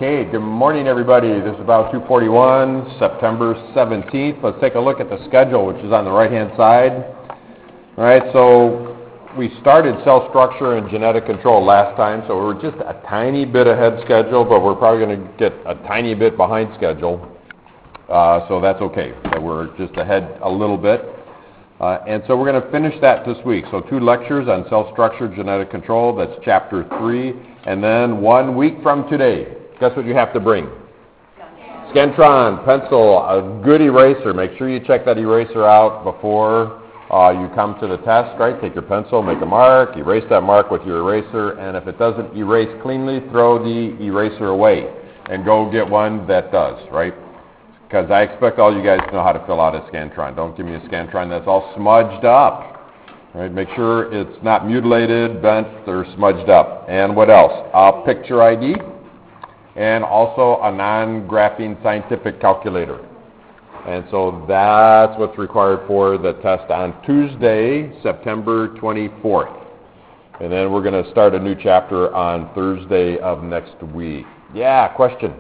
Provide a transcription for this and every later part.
Okay, good morning everybody. This is about 2:41, September 17th. Let's take a look at the schedule, which is on the right-hand side. All right, so we started cell structure and genetic control last time, so we're just a tiny bit ahead schedule, but we're probably going to get a tiny bit behind schedule. So that's okay. We're just ahead a little bit. And so we're going to finish that this week. So 2 lectures on cell structure, genetic control. That's chapter 3. And then 1 week from today, guess what you have to bring? Scantron, pencil, a good eraser. Make sure you check that eraser out before you come to the test, right? Take your pencil, make a mark, erase that mark with your eraser, and if it doesn't erase cleanly, throw the eraser away and go get one that does, right? Because I expect all you guys to know how to fill out a Scantron. Don't give me a Scantron that's all smudged up. Right? Make sure it's not mutilated, bent, or smudged up. And what else? A picture ID, and also a non-graphing scientific calculator. And so that's what's required for the test on Tuesday, September 24th. And then we're going to start a new chapter on Thursday of next week. Yeah, question?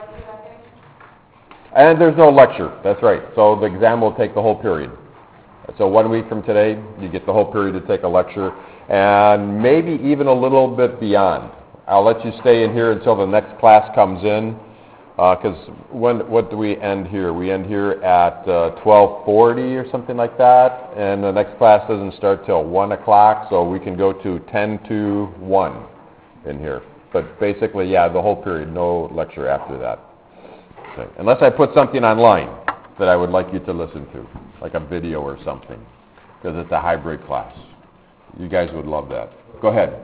And there's no lecture. That's right. So the exam will take the whole period. So 1 week from today, you get the whole period to take a lecture, and maybe even a little bit beyond. I'll let you stay in here until the next class comes in, because what do we end here? We end here at 12:40 or something like that, and the next class doesn't start till 1 o'clock, so we can go to 10 to 1 in here. But basically, yeah, the whole period, no lecture after that. Okay. Unless I put something online that I would like you to listen to, like a video or something, because it's a hybrid class. You guys would love that. Go ahead.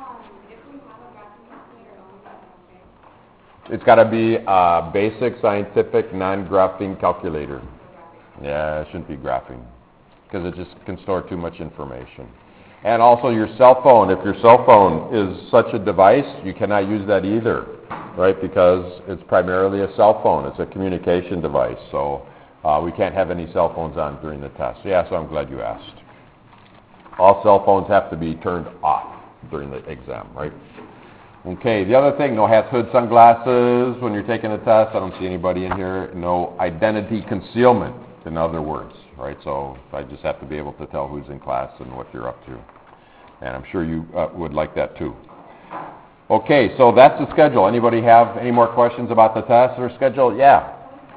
It's got to be a basic scientific non-graphing calculator. Yeah, it shouldn't be graphing, because it just can store too much information. And also your cell phone. If your cell phone is such a device, you cannot use that either, right? Because it's primarily a cell phone. It's a communication device. So we can't have any cell phones on during the test. Yeah, so I'm glad you asked. All cell phones have to be turned off during the exam, right? Okay, the other thing, no hats, hoods, sunglasses when you're taking a test. I don't see anybody in here. No identity concealment, in other words, right? So I just have to be able to tell who's in class and what you're up to. And I'm sure you would like that too. Okay, so that's the schedule. Anybody have any more questions about the test or schedule? Yeah.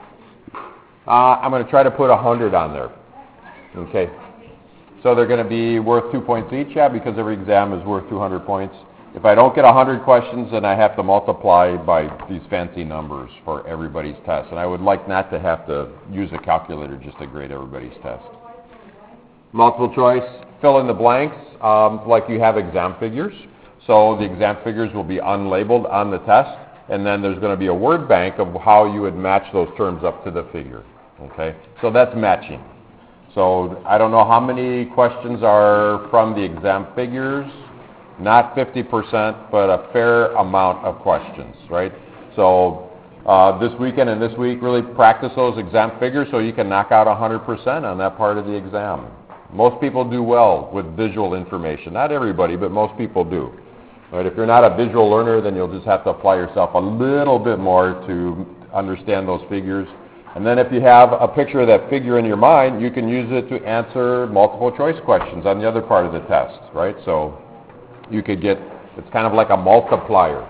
I'm going to try to put 100 on there. Okay. So they're going to be worth 2 points each, yeah, because every exam is worth 200 points. If I don't get 100 questions, then I have to multiply by these fancy numbers for everybody's test. And I would like not to have to use a calculator just to grade everybody's test. Multiple choice, fill in the blanks like you have exam figures. So the exam figures will be unlabeled on the test. And then there's going to be a word bank of how you would match those terms up to the figure. Okay, so that's matching. So I don't know how many questions are from the exam figures. Not 50%, but a fair amount of questions, right? So this weekend and this week, really practice those exam figures so you can knock out 100% on that part of the exam. Most people do well with visual information. Not everybody, but most people do. Right? If you're not a visual learner, then you'll just have to apply yourself a little bit more to understand those figures. And then if you have a picture of that figure in your mind, you can use it to answer multiple choice questions on the other part of the test, right? So you could get, it's kind of like a multiplier.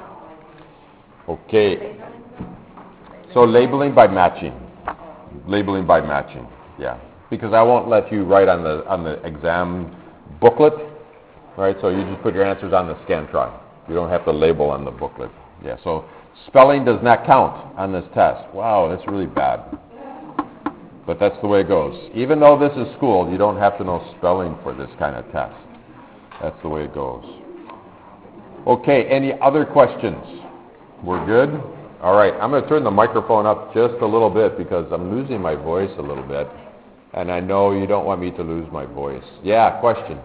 Okay. So labeling by matching. Labeling by matching, yeah. Because I won't let you write on the exam booklet, right? So you just put your answers on the Scantron. You don't have to label on the booklet. Yeah, so spelling does not count on this test. Wow, that's really bad. But that's the way it goes. Even though this is school, you don't have to know spelling for this kind of test. That's the way it goes. Okay, any other questions? We're good? All right, I'm going to turn the microphone up just a little bit because I'm losing my voice a little bit. And I know you don't want me to lose my voice. Yeah, question?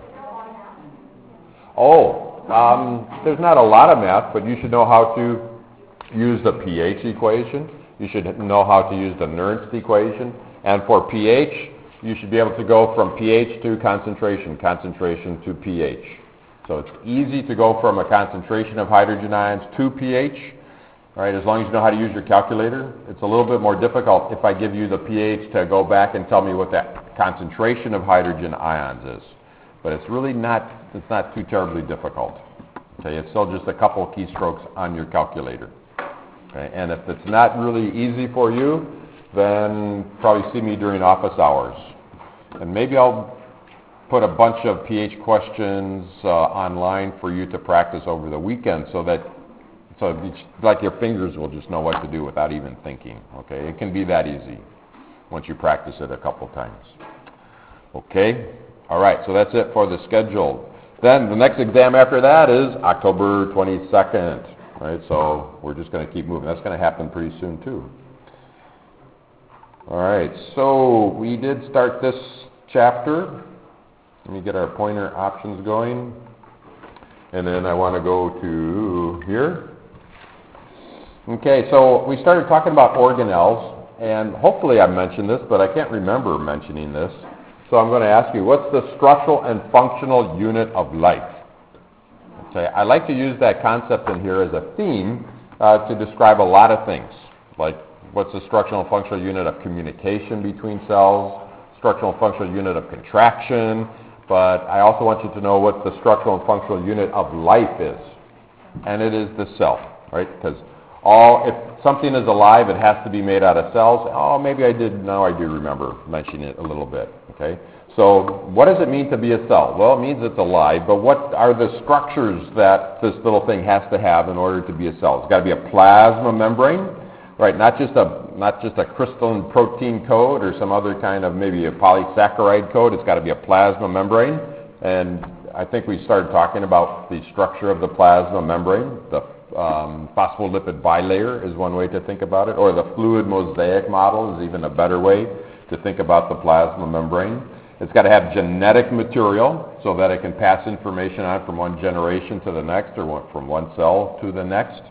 There's not a lot of math, but you should know how to use the pH equation. You should know how to use the Nernst equation. And for pH, you should be able to go from pH to concentration, concentration to pH. So it's easy to go from a concentration of hydrogen ions to pH. All right, as long as you know how to use your calculator. It's a little bit more difficult if I give you the pH to go back and tell me what that concentration of hydrogen ions is. But it's really not too terribly difficult. Okay, it's still just a couple of keystrokes on your calculator. Okay, and if it's not really easy for you, then probably see me during office hours. And maybe I'll put a bunch of pH questions online for you to practice over the weekend so it's like your fingers will just know what to do without even thinking. Okay, it can be that easy once you practice it a couple times. Okay, all right, so that's it for the schedule. Then the next exam after that is October 22nd. Right, so we're just going to keep moving. That's going to happen pretty soon too. All right, so we did start this chapter. Let me get our pointer options going. And then I want to go to here. Okay, so we started talking about organelles, and hopefully I mentioned this, but I can't remember mentioning this. So I'm going to ask you, what's the structural and functional unit of life? Okay, I like to use that concept in here as a theme to describe a lot of things, like what's the structural and functional unit of communication between cells, structural and functional unit of contraction, but I also want you to know what the structural and functional unit of life is, and it is the cell, right? Because if something is alive, it has to be made out of cells. Now I do remember mentioning it a little bit, okay? So what does it mean to be a cell? Well, it means it's alive, but what are the structures that this little thing has to have in order to be a cell? It's got to be a plasma membrane, right? Not just a crystalline protein coat or some other kind of maybe a polysaccharide coat. It's got to be a plasma membrane. And I think we started talking about the structure of the plasma membrane. The phospholipid bilayer is one way to think about it, or the fluid mosaic model is even a better way to think about the plasma membrane. It's got to have genetic material so that it can pass information on from one generation to the next, or from one cell to the next.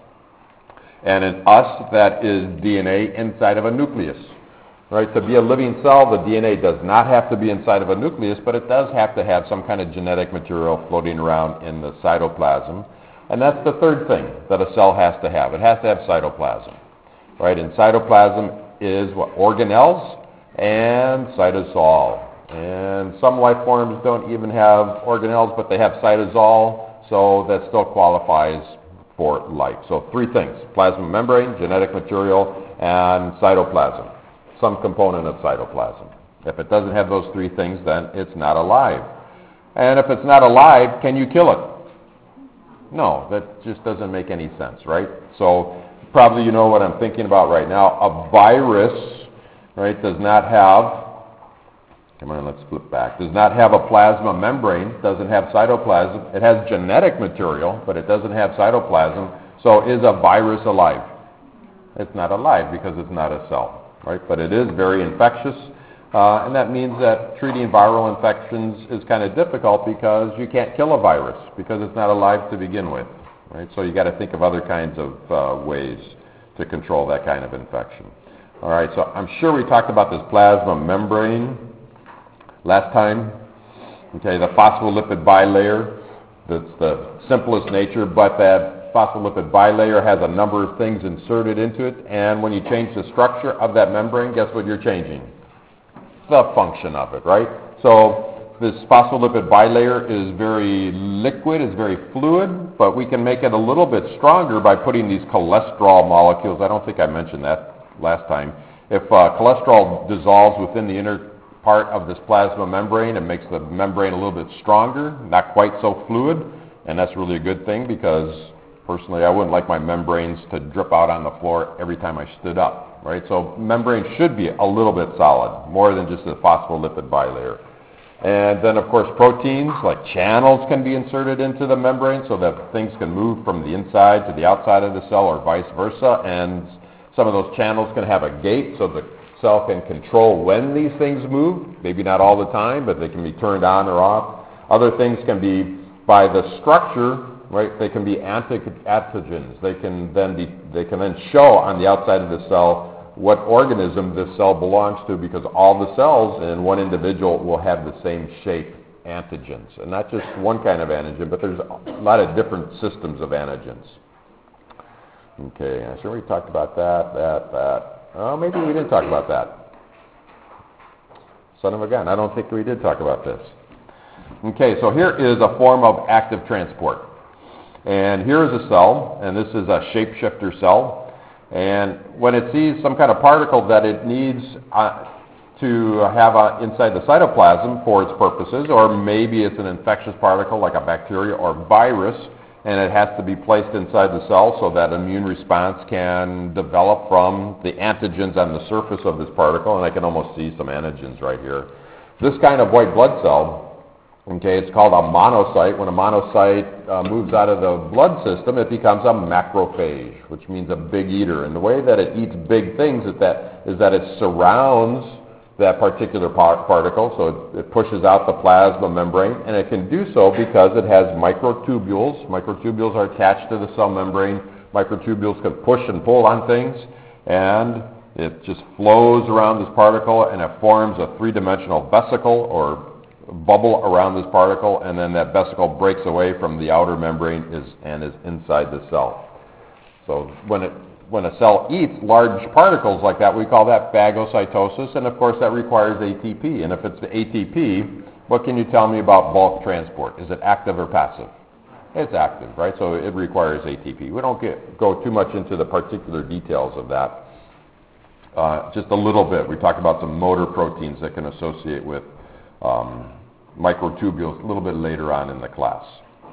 And in us, that is DNA inside of a nucleus. Right? To be a living cell, the DNA does not have to be inside of a nucleus, but it does have to have some kind of genetic material floating around in the cytoplasm. And that's the third thing that a cell has to have. It has to have cytoplasm. Right? And cytoplasm is what? Organelles and cytosol. And some life forms don't even have organelles, but they have cytosol, so that still qualifies for life. So three things: plasma membrane, genetic material, and cytoplasm, some component of cytoplasm. If it doesn't have those three things, then it's not alive. And if it's not alive, can you kill it? No, that just doesn't make any sense, right? So probably you know what I'm thinking about right now. A virus, right, does not have, let's flip back, does not have a plasma membrane, doesn't have cytoplasm. It has genetic material, but it doesn't have cytoplasm. So is a virus alive? It's not alive because it's not a cell, right? But it is very infectious, and that means that treating viral infections is kind of difficult because you can't kill a virus because it's not alive to begin with, right? So you got to think of other kinds of ways to control that kind of infection. All right, so I'm sure we talked about this plasma membrane last time. Okay, the phospholipid bilayer, that's the simplest nature, but that phospholipid bilayer has a number of things inserted into it, and when you change the structure of that membrane, guess what you're changing? The function of it, right? So this phospholipid bilayer is very liquid, it's very fluid, but we can make it a little bit stronger by putting these cholesterol molecules. I don't think I mentioned that last time. If cholesterol dissolves within the inner part of this plasma membrane, it makes the membrane a little bit stronger, not quite so fluid, and that's really a good thing because personally I wouldn't like my membranes to drip out on the floor every time I stood up, right? So membrane should be a little bit solid, more than just a phospholipid bilayer. And then of course proteins like channels can be inserted into the membrane so that things can move from the inside to the outside of the cell or vice versa, and some of those channels can have a gate so the cell can control when these things move, maybe not all the time, but they can be turned on or off. Other things can be by the structure, right? They can be antigens. They can then show on the outside of the cell what organism this cell belongs to, because all the cells in one individual will have the same shape antigens, and not just one kind of antigen, but there's a lot of different systems of antigens. Okay, I'm sure we talked about that. Oh, maybe we didn't talk about that. Son of a gun, I don't think we did talk about this. Okay, so here is a form of active transport. And here is a cell, and this is a shapeshifter cell. And when it sees some kind of particle that it needs to have inside the cytoplasm for its purposes, or maybe it's an infectious particle like a bacteria or virus, and it has to be placed inside the cell so that immune response can develop from the antigens on the surface of this particle, and I can almost see some antigens right here. This kind of white blood cell, okay, it's called a monocyte. When a monocyte moves out of the blood system, it becomes a macrophage, which means a big eater. And the way that it eats big things is that it surrounds that particular particle, so it pushes out the plasma membrane, and it can do so because it has microtubules. Microtubules are attached to the cell membrane. Microtubules can push and pull on things, and it just flows around this particle, and it forms a three-dimensional vesicle or bubble around this particle, and then that vesicle breaks away from the outer membrane and is inside the cell. So when a cell eats large particles like that, we call that phagocytosis, and of course that requires ATP. And if it's the ATP, what can you tell me about bulk transport? Is it active or passive? It's active, right? So it requires ATP. We don't go too much into the particular details of that. Just a little bit. We talked about some motor proteins that can associate with microtubules a little bit later on in the class.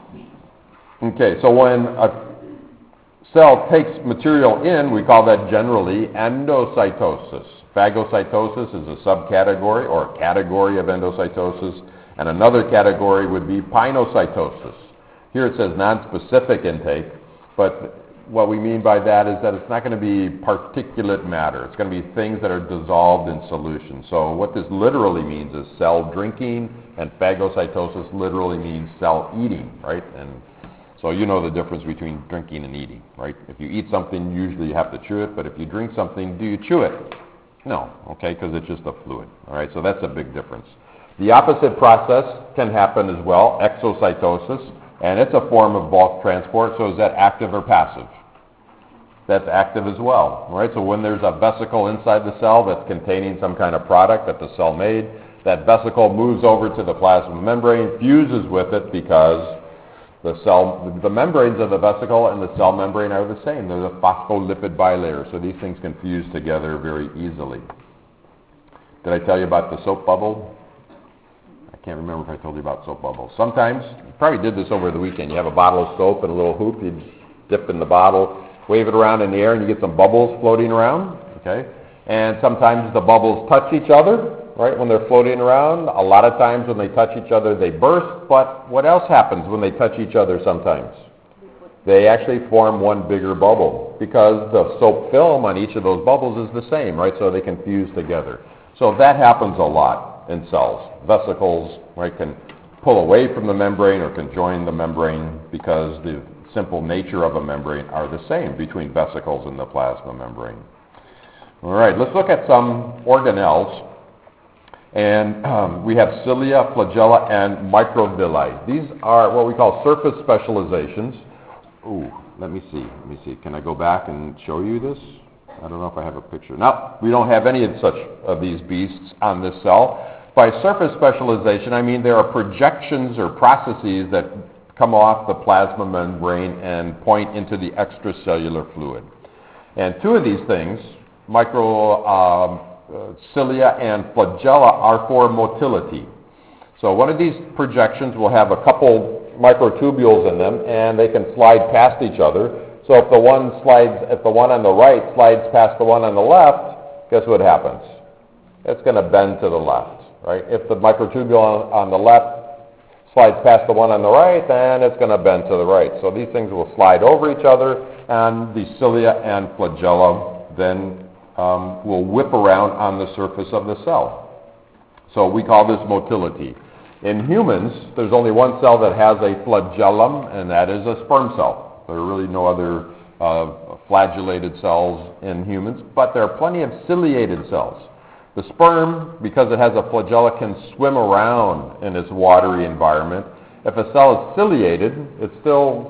Okay, so when a cell takes material in, we call that generally endocytosis. Phagocytosis is a subcategory or category of endocytosis, and another category would be pinocytosis. Here it says nonspecific intake, but what we mean by that is that it's not going to be particulate matter. It's going to be things that are dissolved in solution. So what this literally means is cell drinking, and phagocytosis literally means cell eating, right? And so you know the difference between drinking and eating, right? If you eat something, usually you have to chew it, but if you drink something, do you chew it? No, okay, because it's just a fluid, all right? So that's a big difference. The opposite process can happen as well, exocytosis, and it's a form of bulk transport. So is that active or passive? That's active as well, all right? So when there's a vesicle inside the cell that's containing some kind of product that the cell made, that vesicle moves over to the plasma membrane, fuses with it because the membranes of the vesicle and the cell membrane are the same. They're the phospholipid bilayer, so these things can fuse together very easily. Did I tell you about the soap bubble? I can't remember if I told you about soap bubbles. Sometimes, you probably did this over the weekend, you have a bottle of soap and a little hoop, you dip in the bottle, wave it around in the air, and you get some bubbles floating around, okay? And sometimes the bubbles touch each other, right, when they're floating around. A lot of times when they touch each other, they burst, but what else happens when they touch each other sometimes? They actually form one bigger bubble because the soap film on each of those bubbles is the same, right, so they can fuse together. So that happens a lot in cells. Vesicles, right, can pull away from the membrane or can join the membrane because the simple nature of a membrane are the same between vesicles and the plasma membrane. All right, let's look at some organelles. And we have cilia, flagella, and microvilli. These are what we call surface specializations. Ooh, let me see. Can I go back and show you this? I don't know if I have a picture. No, we don't have any of these beasts on this cell. By surface specialization, I mean there are projections or processes that come off the plasma membrane and point into the extracellular fluid. And two of these things, cilia and flagella, are for motility. So one of these projections will have a couple microtubules in them, and they can slide past each other. So if the one on the right slides past the one on the left, guess what happens? It's going to bend to the left, right? If the microtubule on the left slides past the one on the right, then it's going to bend to the right. So these things will slide over each other, and the cilia and flagella then will whip around on the surface of the cell. So we call this motility. In humans, there's only one cell that has a flagellum, and that is a sperm cell. There are really no other flagellated cells in humans, but there are plenty of ciliated cells. The sperm, because it has a flagella, can swim around in its watery environment. If a cell is ciliated, it's still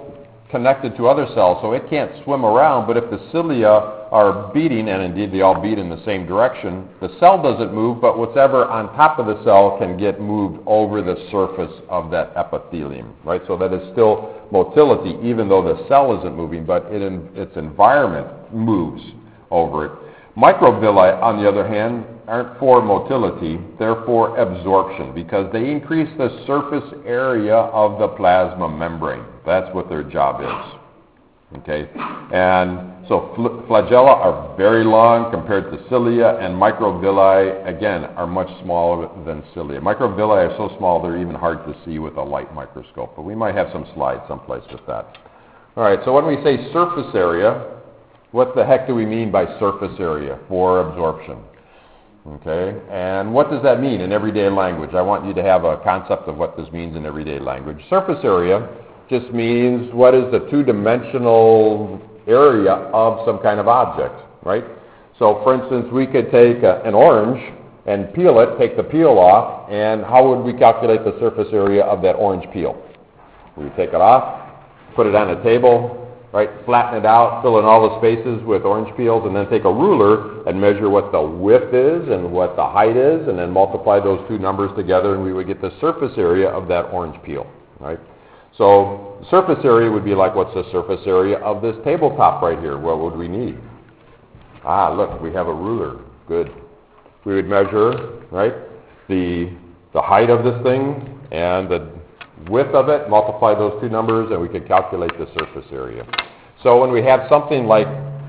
connected to other cells, so it can't swim around, but if the cilia are beating, and indeed they all beat in the same direction, the cell doesn't move, but whatever on top of the cell can get moved over the surface of that epithelium, right? So that is still motility, even though the cell isn't moving, but its environment moves over it. Microvilli, on the other hand, aren't for motility, they're for absorption, because they increase the surface area of the plasma membrane. That's what their job is. Okay? And so flagella are very long compared to cilia, and microvilli, again, are much smaller than cilia. Microvilli are so small they're even hard to see with a light microscope, but we might have some slides someplace with that. All right, so when we say surface area, what the heck do we mean by surface area for absorption? Okay, and what does that mean in everyday language? I want you to have a concept of what this means in everyday language. Surface area just means what is the two-dimensional area of some kind of object, right? So, for instance, we could take an orange and peel it, take the peel off, and how would we calculate the surface area of that orange peel? We would take it off, put it on a table, right, flatten it out, fill in all the spaces with orange peels, and then take a ruler and measure what the width is and what the height is, and then multiply those two numbers together, and we would get the surface area of that orange peel, right? So surface area would be like, what's the surface area of this tabletop right here? What would we need? Ah, look, we have a ruler. Good. We would measure, right, the height of this thing and the width of it, multiply those two numbers, and we could calculate the surface area. So when we have something like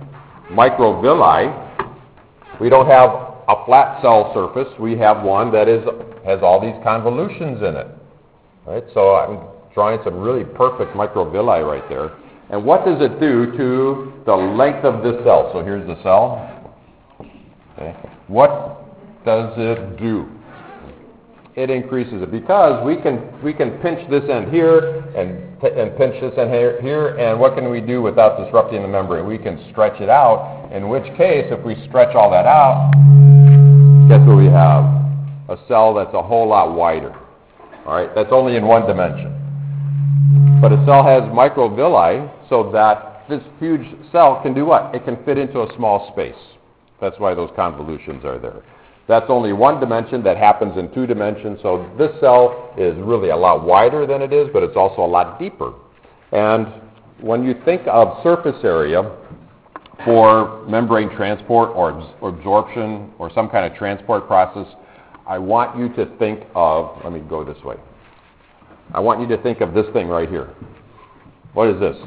microvilli, we don't have a flat cell surface. We have one that has all these convolutions in it, right? So I'm drawing some really perfect microvilli right there. And what does it do to the length of this cell? So here's the cell. Okay. What does it do? It increases it because we can pinch this end here and pinch this end here, and what can we do without disrupting the membrane? We can stretch it out, in which case, if we stretch all that out, guess what we have? A cell that's a whole lot wider. All right, that's only in one dimension. But a cell has microvilli, so that this huge cell can do what? It can fit into a small space. That's why those convolutions are there. That's only one dimension that happens in two dimensions, so this cell is really a lot wider than it is, but it's also a lot deeper. And when you think of surface area for membrane transport or absorption or some kind of transport process, I want you to think of, let me go this way. I want you to think of this thing right here. What is this?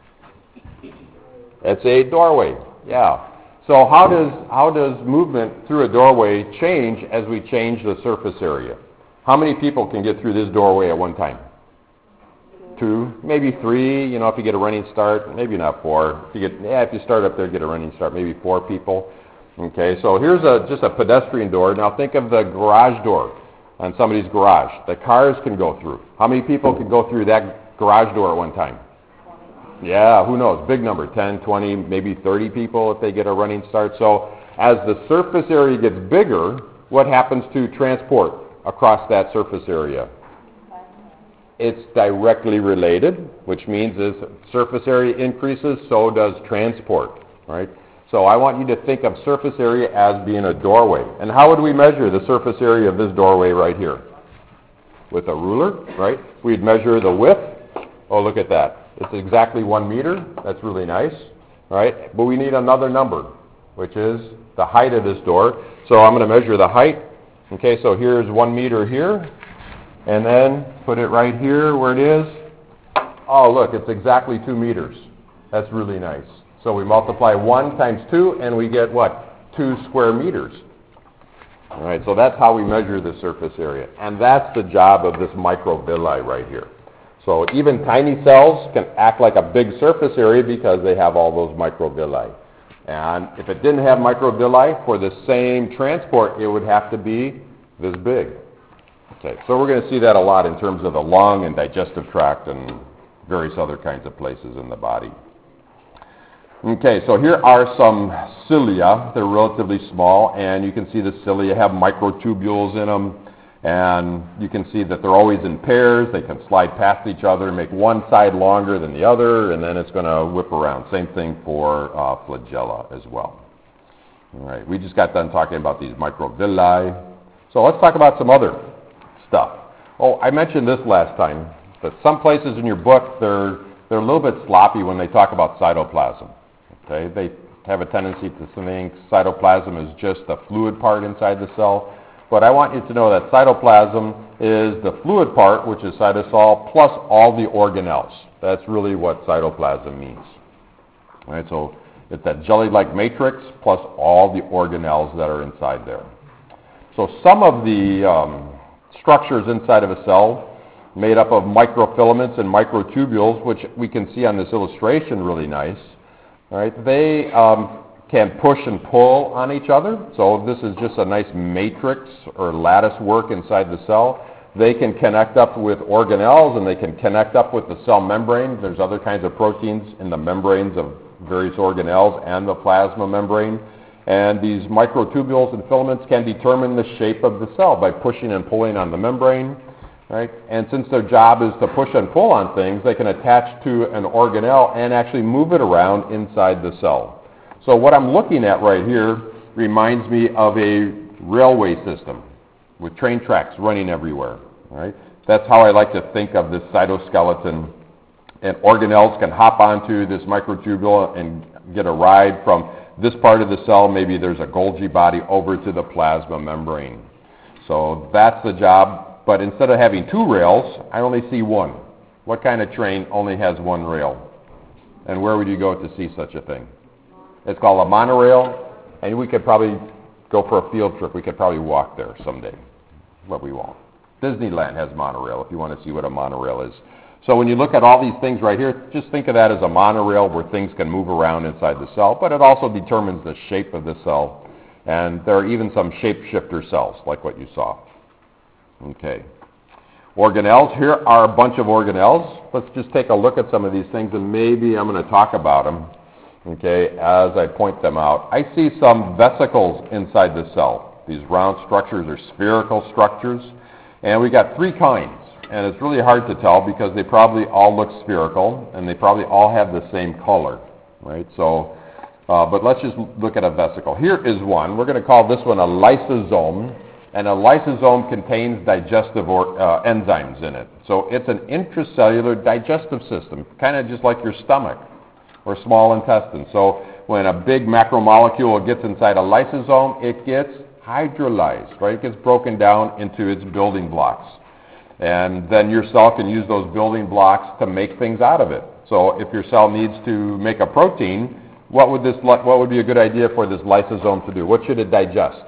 It's a doorway, yeah. So how does movement through a doorway change as we change the surface area? How many people can get through this doorway at one time? 2, maybe 3, you know, if you get a running start, maybe not 4. If you start up there, get a running start, maybe 4 people. Okay, so here's just a pedestrian door. Now think of the garage door on somebody's garage. The cars can go through. How many people can go through that garage door at one time? Yeah, who knows? Big number, 10, 20, maybe 30 people if they get a running start. So as the surface area gets bigger, what happens to transport across that surface area? It's directly related, which means as surface area increases, so does transport, right? So I want you to think of surface area as being a doorway. And how would we measure the surface area of this doorway right here? With a ruler, right? We'd measure the width. Oh, look at that. It's exactly 1 meter. That's really nice, right? But we need another number, which is the height of this door. So I'm going to measure the height. Okay, so here's 1 meter here. And then put it right here where it is. Oh, look, it's exactly 2 meters. That's really nice. So we multiply 1 times 2, and we get what? 2 square meters. All right, so that's how we measure the surface area. And that's the job of this microvilli right here. So even tiny cells can act like a big surface area because they have all those microvilli. And if it didn't have microvilli, for the same transport, it would have to be this big. Okay, so we're going to see that a lot in terms of the lung and digestive tract and various other kinds of places in the body. Okay, so here are some cilia. They're relatively small, and you can see the cilia have microtubules in them. And you can see that they're always in pairs. They can slide past each other, make one side longer than the other, and then it's going to whip around. Same thing for flagella as well. All right, we just got done talking about these microvilli. So let's talk about some other stuff. Oh, I mentioned this last time, but some places in your book, they're a little bit sloppy when they talk about cytoplasm. Okay, they have a tendency to think cytoplasm is just the fluid part inside the cell. But I want you to know that cytoplasm is the fluid part, which is cytosol, plus all the organelles. That's really what cytoplasm means. All right, so it's that jelly-like matrix plus all the organelles that are inside there. So some of the structures inside of a cell made up of microfilaments and microtubules, which we can see on this illustration really nice. All right, they can push and pull on each other. So this is just a nice matrix or lattice work inside the cell. They can connect up with organelles and they can connect up with the cell membrane. There's other kinds of proteins in the membranes of various organelles and the plasma membrane. And these microtubules and filaments can determine the shape of the cell by pushing and pulling on the membrane. Right? And since their job is to push and pull on things, they can attach to an organelle and actually move it around inside the cell. So what I'm looking at right here reminds me of a railway system with train tracks running everywhere. Right? That's how I like to think of this cytoskeleton. And organelles can hop onto this microtubule and get a ride from this part of the cell. Maybe there's a Golgi body over to the plasma membrane. So that's the job. But instead of having two rails, I only see one. What kind of train only has one rail? And where would you go to see such a thing? It's called a monorail, and we could probably go for a field trip. We could probably walk there someday, but we won't. Disneyland has monorail if you want to see what a monorail is. So when you look at all these things right here, just think of that as a monorail where things can move around inside the cell, but it also determines the shape of the cell. And there are even some shapeshifter cells, like what you saw. Okay. Organelles. Here are a bunch of organelles. Let's just take a look at some of these things, and maybe I'm going to talk about them, okay, as I point them out. I see some vesicles inside the cell. These round structures are spherical structures, and we got three kinds. And it's really hard to tell because they probably all look spherical, and they probably all have the same color, right? So, but let's just look at a vesicle. Here is one. We're going to call this one a lysosome. And a lysosome contains digestive enzymes in it. So it's an intracellular digestive system, kind of just like your stomach or small intestine. So when a big macromolecule gets inside a lysosome, it gets hydrolyzed, right? It gets broken down into its building blocks. And then your cell can use those building blocks to make things out of it. So if your cell needs to make a protein, what would be a good idea for this lysosome to do? What should it digest?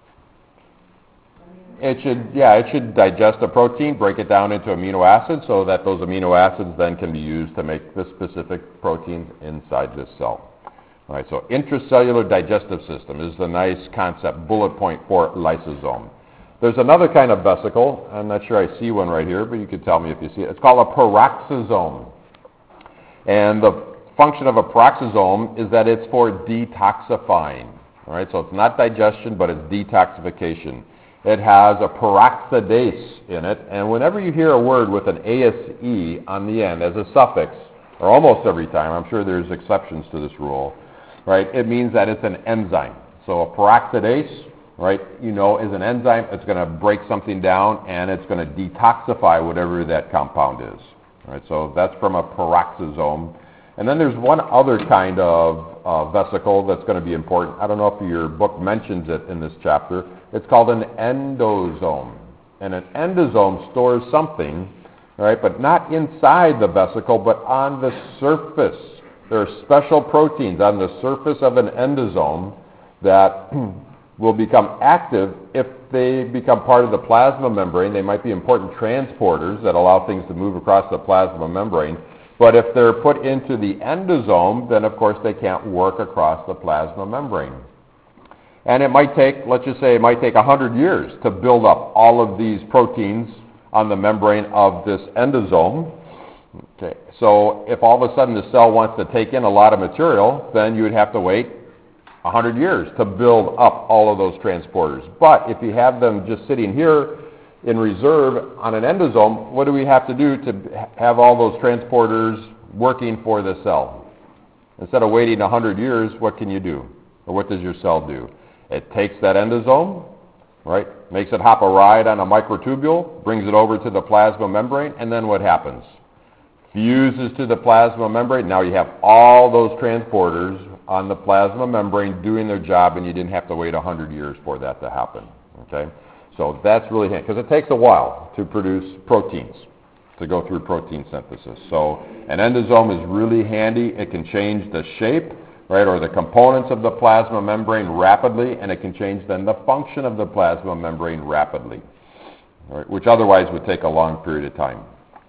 It should digest a protein, break it down into amino acids so that those amino acids then can be used to make the specific proteins inside this cell. All right, so intracellular digestive system is the nice concept, bullet point for lysosome. There's another kind of vesicle. I'm not sure I see one right here, but you can tell me if you see it. It's called a peroxisome. And the function of a peroxisome is that it's for detoxifying. All right, so it's not digestion, but it's detoxification. It has a peroxidase in it, and whenever you hear a word with an ASE on the end as a suffix, or almost every time, I'm sure there's exceptions to this rule, right, it means that it's an enzyme. So a peroxidase, right, you know, is an enzyme. It's going to break something down, and it's going to detoxify whatever that compound is. All right, so that's from a peroxisome. And then there's one other kind of vesicle that's going to be important. I don't know if your book mentions it in this chapter. It's called an endosome. And an endosome stores something, right, but not inside the vesicle, but on the surface. There are special proteins on the surface of an endosome that will become active if they become part of the plasma membrane. They might be important transporters that allow things to move across the plasma membrane. But if they're put into the endosome, then of course they can't work across the plasma membrane. And it might take, let's just say it might take 100 years to build up all of these proteins on the membrane of this endosome. Okay. So if all of a sudden the cell wants to take in a lot of material, then you would have to wait 100 years to build up all of those transporters. But if you have them just sitting here, in reserve on an endosome, what do we have to do to have all those transporters working for the cell? Instead of waiting 100 years, what can you do? Or what does your cell do? It takes that endosome, right, makes it hop a ride on a microtubule, brings it over to the plasma membrane, and then what happens? Fuses to the plasma membrane. Now you have all those transporters on the plasma membrane doing their job, and you didn't have to wait 100 years for that to happen. Okay? So that's really handy, because it takes a while to produce proteins, to go through protein synthesis. So an endosome is really handy. It can change the shape, right, or the components of the plasma membrane rapidly, and it can change then the function of the plasma membrane rapidly, right, which otherwise would take a long period of time.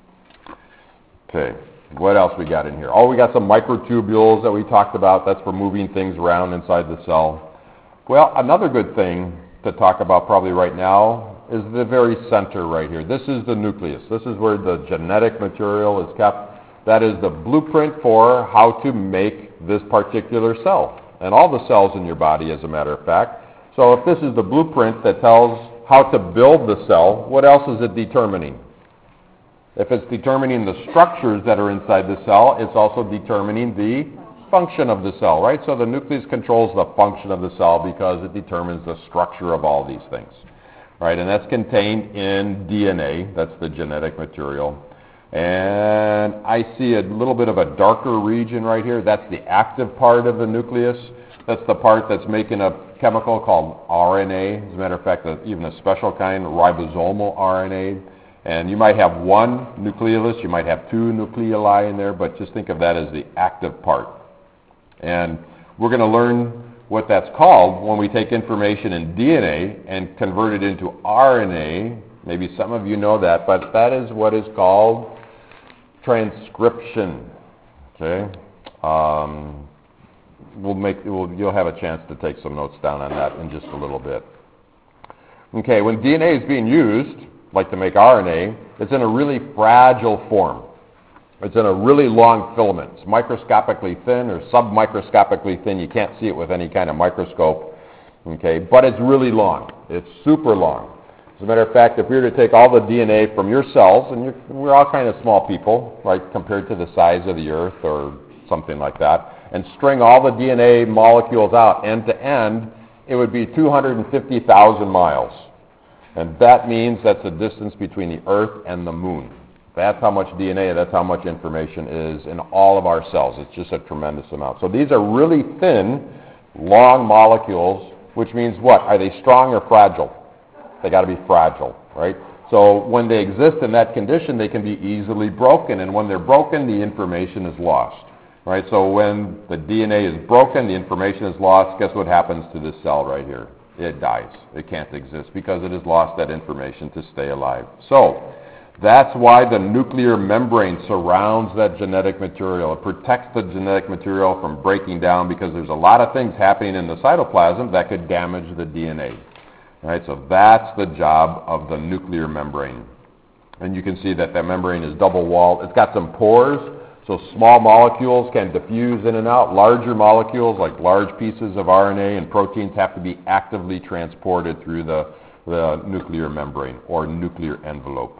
Okay, what else we got in here? Oh, we got some microtubules that we talked about. That's for moving things around inside the cell. Well, another good thing to talk about probably right now is the very center right here. This is the nucleus. This is where the genetic material is kept. That is the blueprint for how to make this particular cell, and all the cells in your body, as a matter of fact. So if this is the blueprint that tells how to build the cell, what else is it determining? If it's determining the structures that are inside the cell, it's also determining the function of the cell, right? So the nucleus controls the function of the cell because it determines the structure of all these things, right? And that's contained in DNA. That's the genetic material. And I see a little bit of a darker region right here. That's the active part of the nucleus. That's the part that's making a chemical called RNA. As a matter of fact, even a special kind, ribosomal RNA. And you might have one nucleolus, you might have two nucleoli in there, but just think of that as the active part. And we're going to learn what that's called when we take information in DNA and convert it into RNA. Maybe some of you know that, but that is what is called transcription. Okay? You'll have a chance to take some notes down on that in just a little bit. Okay, when DNA is being used, like to make RNA, it's in a really fragile form. It's in a really long filament. It's microscopically thin or submicroscopically thin. You can't see it with any kind of microscope. Okay, but it's really long. It's super long. As a matter of fact, if we were to take all the DNA from your cells, and we're all kind of small people, right, compared to the size of the Earth or something like that, and string all the DNA molecules out end to end, it would be 250,000 miles. And that means that's the distance between the Earth and the Moon. That's how much DNA, that's how much information is in all of our cells. It's just a tremendous amount. So these are really thin, long molecules, which means what? Are they strong or fragile? They got to be fragile, right? So when they exist in that condition, they can be easily broken. And when they're broken, the information is lost, right? So when the DNA is broken, the information is lost. Guess what happens to this cell right here? It dies. It can't exist because it has lost that information to stay alive. So that's why the nuclear membrane surrounds that genetic material. It protects the genetic material from breaking down because there's a lot of things happening in the cytoplasm that could damage the DNA. Right? So that's the job of the nuclear membrane. And you can see that that membrane is double-walled. It's got some pores, so small molecules can diffuse in and out. Larger molecules, like large pieces of RNA and proteins, have to be actively transported through the nuclear membrane or nuclear envelope.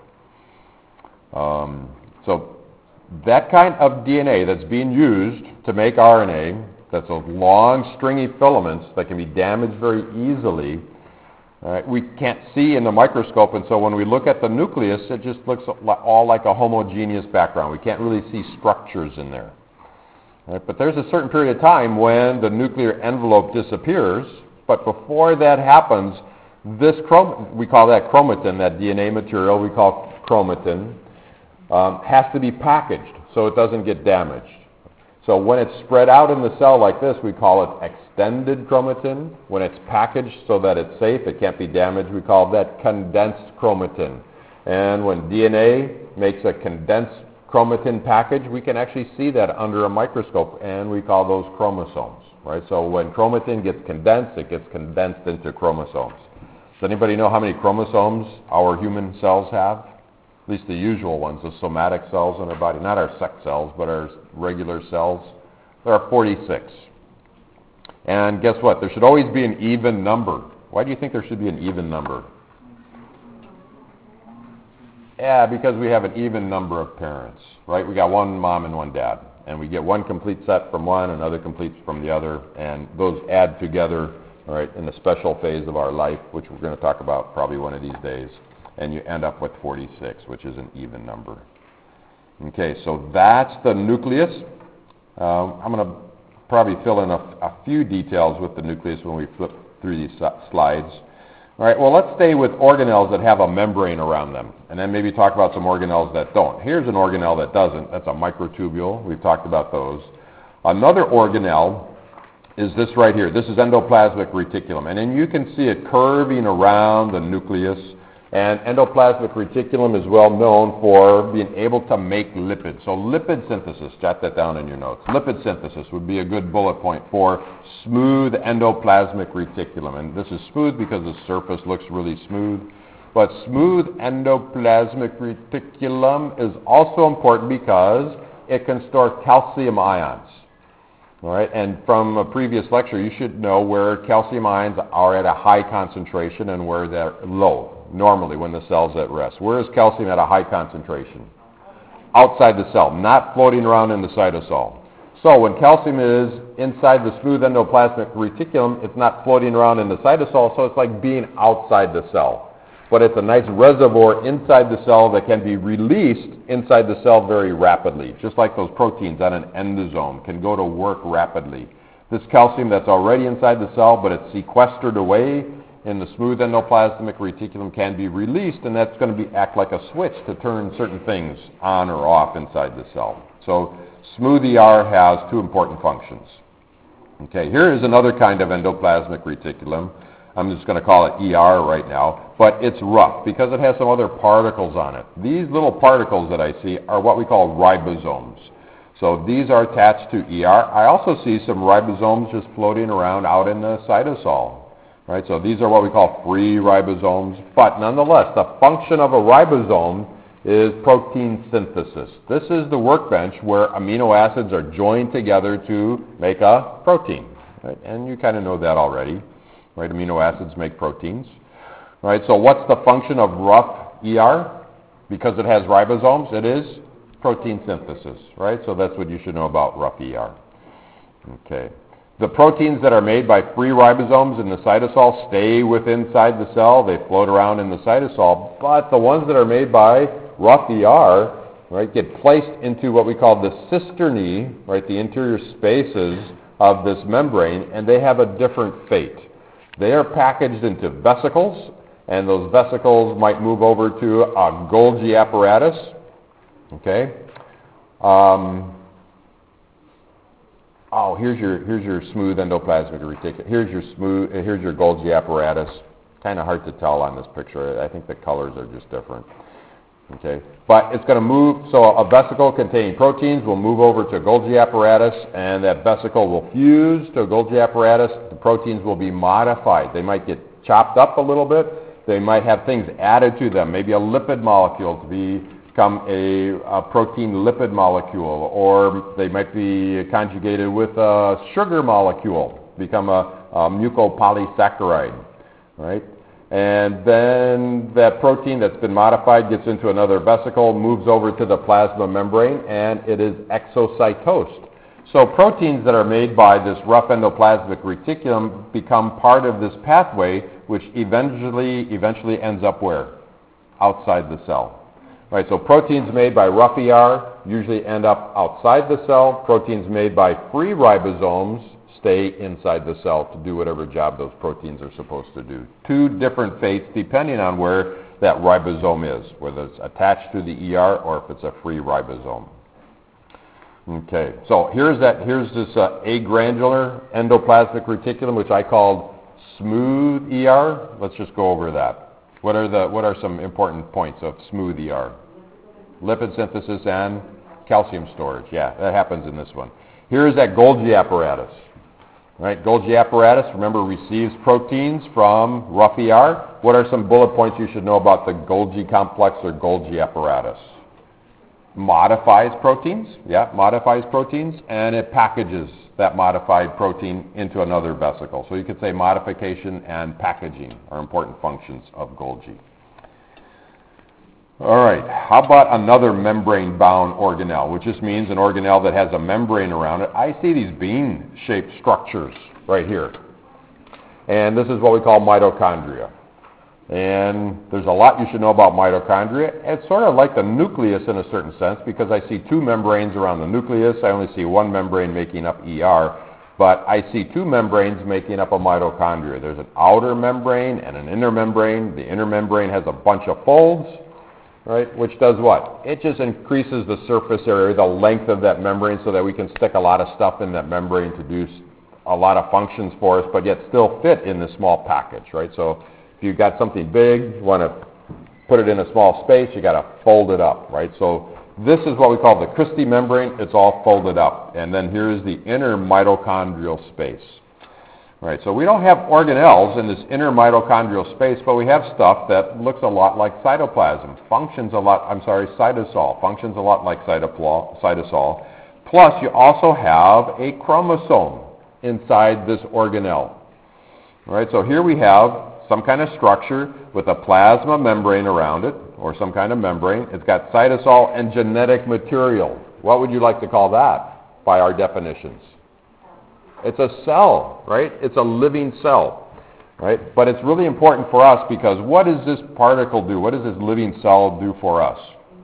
So that kind of DNA that's being used to make RNA, that's those long stringy filaments that can be damaged very easily, we can't see in the microscope, and so when we look at the nucleus, it just looks all like a homogeneous background. We can't really see structures in there. Right? But there's a certain period of time when the nuclear envelope disappears, but before that happens, this we call that chromatin, that DNA material we call chromatin, has to be packaged so it doesn't get damaged. So when it's spread out in the cell like this, we call it extended chromatin. When it's packaged so that it's safe, it can't be damaged, we call that condensed chromatin. And when DNA makes a condensed chromatin package, we can actually see that under a microscope, and we call those chromosomes. Right? So when chromatin gets condensed, it gets condensed into chromosomes. Does anybody know how many chromosomes our human cells have? At least the usual ones, the somatic cells in our body, not our sex cells, but our regular cells. There are 46. And guess what? There should always be an even number. Why do you think there should be an even number? Yeah, because we have an even number of parents, right? We got one mom and one dad, and we get one complete set from one, another complete from the other, and those add together, all right, in a special phase of our life, which we're going to talk about probably one of these days, and you end up with 46, which is an even number. Okay, so that's the nucleus. I'm going to probably fill in a few details with the nucleus when we flip through these slides. All right, well, let's stay with organelles that have a membrane around them, and then maybe talk about some organelles that don't. Here's an organelle that doesn't. That's a microtubule. We've talked about those. Another organelle is this right here. This is endoplasmic reticulum, and then you can see it curving around the nucleus. And endoplasmic reticulum is well known for being able to make lipids. So lipid synthesis, jot that down in your notes. Lipid synthesis would be a good bullet point for smooth endoplasmic reticulum. And this is smooth because the surface looks really smooth. But smooth endoplasmic reticulum is also important because it can store calcium ions. All right, and from a previous lecture, you should know where calcium ions are at a high concentration and where they're low. Normally when the cell's at rest. Where is calcium at a high concentration? Outside the cell, not floating around in the cytosol. So when calcium is inside the smooth endoplasmic reticulum, it's not floating around in the cytosol, so it's like being outside the cell. But it's a nice reservoir inside the cell that can be released inside the cell very rapidly, just like those proteins on an endosome can go to work rapidly. This calcium that's already inside the cell, but it's sequestered away in the smooth endoplasmic reticulum can be released, and that's going to act like a switch to turn certain things on or off inside the cell. So smooth ER has two important functions. Okay, here is another kind of endoplasmic reticulum. I'm just going to call it ER right now, but it's rough because it has some other particles on it. These little particles that I see are what we call ribosomes. So these are attached to ER. I also see some ribosomes just floating around out in the cytosol. Right, so these are what we call free ribosomes, but nonetheless, the function of a ribosome is protein synthesis. This is the workbench where amino acids are joined together to make a protein, right? And you kind of know that already, right? Amino acids make proteins, right? So what's the function of rough ER? Because it has ribosomes, it is protein synthesis, right? So that's what you should know about rough ER. Okay. The proteins that are made by free ribosomes in the cytosol stay inside the cell. They float around in the cytosol. But the ones that are made by rough ER, right, get placed into what we call the cisternae, right, the interior spaces of this membrane, and they have a different fate. They are packaged into vesicles, and those vesicles might move over to a Golgi apparatus. Okay. Here's your smooth endoplasmic reticulum. Here's your Golgi apparatus. Kind of hard to tell on this picture. I think the colors are just different. Okay, but it's going to move. So a vesicle containing proteins will move over to a Golgi apparatus, and that vesicle will fuse to a Golgi apparatus. The proteins will be modified. They might get chopped up a little bit. They might have things added to them. Maybe a lipid molecule to become a protein lipid molecule, or they might be conjugated with a sugar molecule, become a mucopolysaccharide, right? And then that protein that's been modified gets into another vesicle, moves over to the plasma membrane, and it is exocytosed. So proteins that are made by this rough endoplasmic reticulum become part of this pathway, which eventually ends up where? Outside the cell. Right, so proteins made by rough ER usually end up outside the cell. Proteins made by free ribosomes stay inside the cell to do whatever job those proteins are supposed to do. Two different fates depending on where that ribosome is, whether it's attached to the ER or if it's a free ribosome. Okay, so here's this agranular endoplasmic reticulum, which I called smooth ER. Let's just go over that. What are some important points of smooth ER? Lipid synthesis and calcium storage. Yeah, that happens in this one. Here is that Golgi apparatus. Right, Golgi apparatus, remember, receives proteins from rough ER. What are some bullet points you should know about the Golgi complex or Golgi apparatus? Modifies proteins, and it packages that modified protein into another vesicle. So you could say modification and packaging are important functions of Golgi. All right, how about another membrane-bound organelle, which just means an organelle that has a membrane around it. I see these bean-shaped structures right here. And this is what we call mitochondria. And there's a lot you should know about mitochondria. It's sort of like the nucleus in a certain sense, because I see two membranes around the nucleus. I only see one membrane making up ER, but I see two membranes making up a mitochondria. There's an outer membrane and an inner membrane. The inner membrane has a bunch of folds, right, which does what? It just increases the surface area, the length of that membrane, so that we can stick a lot of stuff in that membrane to do a lot of functions for us, but yet still fit in this small package, right? So if you've got something big, you want to put it in a small space, you got to fold it up, right? So this is what we call the Christie membrane. It's all folded up. And then here's the inner mitochondrial space. Right, so we don't have organelles in this inner mitochondrial space, but we have stuff that looks a lot like cytoplasm, cytosol, functions a lot like cytosol. Plus, you also have a chromosome inside this organelle. All right, so here we have some kind of structure with a plasma membrane around it, or some kind of membrane. It's got cytosol and genetic material. What would you like to call that by our definitions? It's a cell, right? It's a living cell, right? But it's really important for us because what does this particle do? What does this living cell do for us?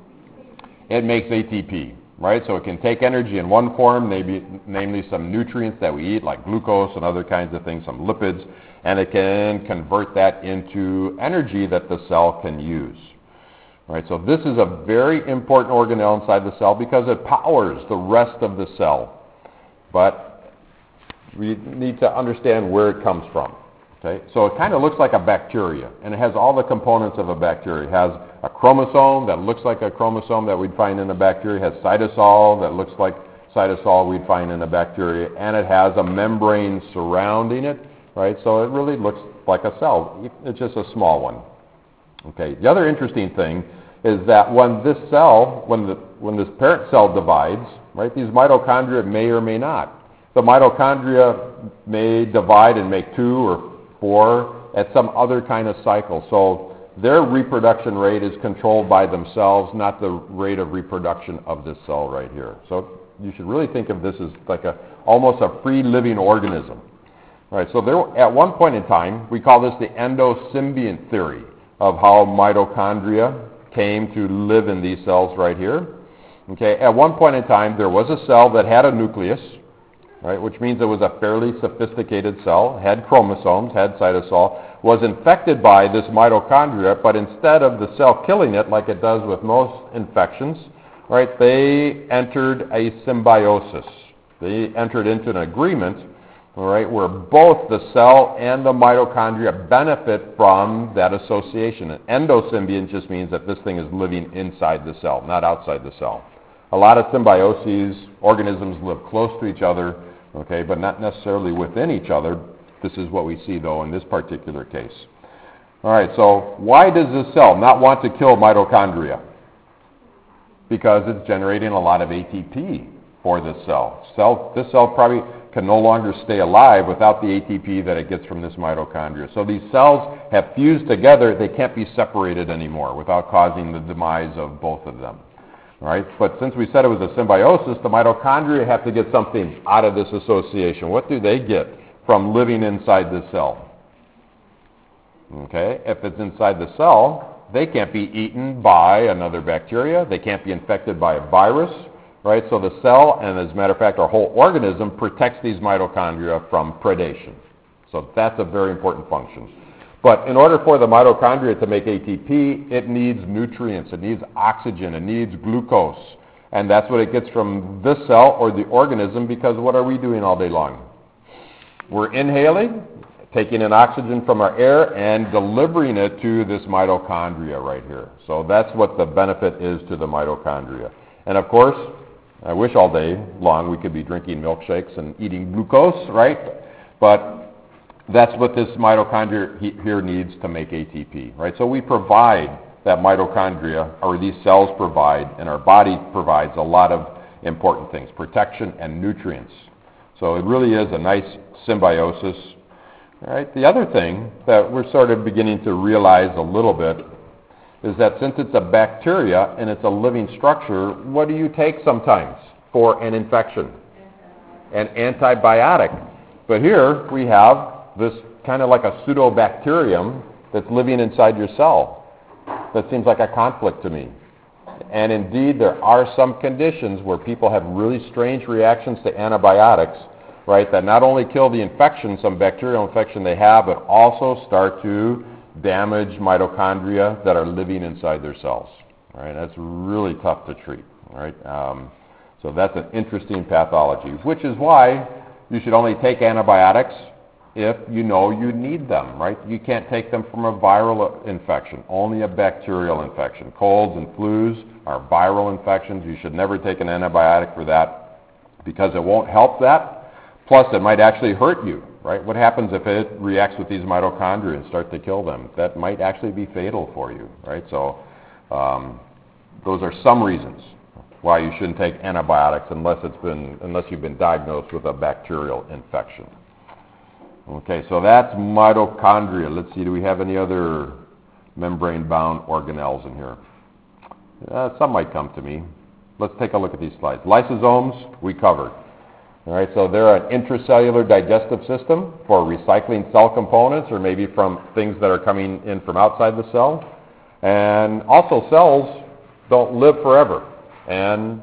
It makes ATP, right? So it can take energy in one form, namely some nutrients that we eat like glucose and other kinds of things, some lipids, and it can convert that into energy that the cell can use. Right? So this is a very important organelle inside the cell because it powers the rest of the cell. But we need to understand where it comes from. Okay? So it kind of looks like a bacteria, and it has all the components of a bacteria. It has a chromosome that looks like a chromosome that we'd find in a bacteria. It has cytosol that looks like cytosol we'd find in a bacteria, and it has a membrane surrounding it. Right? So it really looks like a cell. It's just a small one. Okay. The other interesting thing is that when this cell, when this parent cell divides, right, these mitochondria may or may not. The mitochondria may divide and make 2 or 4 at some other kind of cycle. So their reproduction rate is controlled by themselves, not the rate of reproduction of this cell right here. So you should really think of this as like almost a free living organism. All right, so there, at one point in time, we call this the endosymbiont theory of how mitochondria came to live in these cells right here. Okay, at one point in time, there was a cell that had a nucleus, right, which means it was a fairly sophisticated cell, had chromosomes, had cytosol, was infected by this mitochondria, but instead of the cell killing it like it does with most infections, right, they entered a symbiosis. They entered into an agreement, all right, where both the cell and the mitochondria benefit from that association. An endosymbiont just means that this thing is living inside the cell, not outside the cell. A lot of symbioses, organisms live close to each other, okay, but not necessarily within each other. This is what we see, though, in this particular case. All right, so why does this cell not want to kill mitochondria? Because it's generating a lot of ATP for this cell. This cell probably can no longer stay alive without the ATP that it gets from this mitochondria. So these cells have fused together. They can't be separated anymore without causing the demise of both of them. All right? But since we said it was a symbiosis, the mitochondria have to get something out of this association. What do they get from living inside the cell? Okay? If it's inside the cell, they can't be eaten by another bacteria. They can't be infected by a virus. Right? So the cell, and as a matter of fact, our whole organism protects these mitochondria from predation. So that's a very important function. But in order for the mitochondria to make ATP, it needs nutrients, it needs oxygen, it needs glucose. And that's what it gets from this cell or the organism, because what are we doing all day long? We're inhaling, taking in oxygen from our air and delivering it to this mitochondria right here. So that's what the benefit is to the mitochondria. And of course, I wish all day long we could be drinking milkshakes and eating glucose, right? But that's what this mitochondria here needs to make ATP, right? So we provide that mitochondria, or these cells provide, and our body provides a lot of important things, protection and nutrients. So it really is a nice symbiosis. All right? The other thing that we're sort of beginning to realize a little bit is that since it's a bacteria and it's a living structure, what do you take sometimes for an infection? An antibiotic. But here we have this kind of like a pseudobacterium that's living inside your cell. That seems like a conflict to me. And indeed, there are some conditions where people have really strange reactions to antibiotics, right, that not only kill the infection, some bacterial infection they have, but also start to damage mitochondria that are living inside their cells. Right? That's really tough to treat. Right? So that's an interesting pathology, which is why you should only take antibiotics if you know you need them, right? You can't take them from a viral infection, only a bacterial infection. Colds and flus are viral infections. You should never take an antibiotic for that because it won't help that. Plus, it might actually hurt you, right? What happens if it reacts with these mitochondria and start to kill them? That might actually be fatal for you, right? So those are some reasons why you shouldn't take antibiotics unless you've been diagnosed with a bacterial infection. Okay, so that's mitochondria. Let's see, do we have any other membrane-bound organelles in here? Some might come to me. Let's take a look at these slides. Lysosomes, we covered. All right, so they're an intracellular digestive system for recycling cell components or maybe from things that are coming in from outside the cell. And also cells don't live forever. And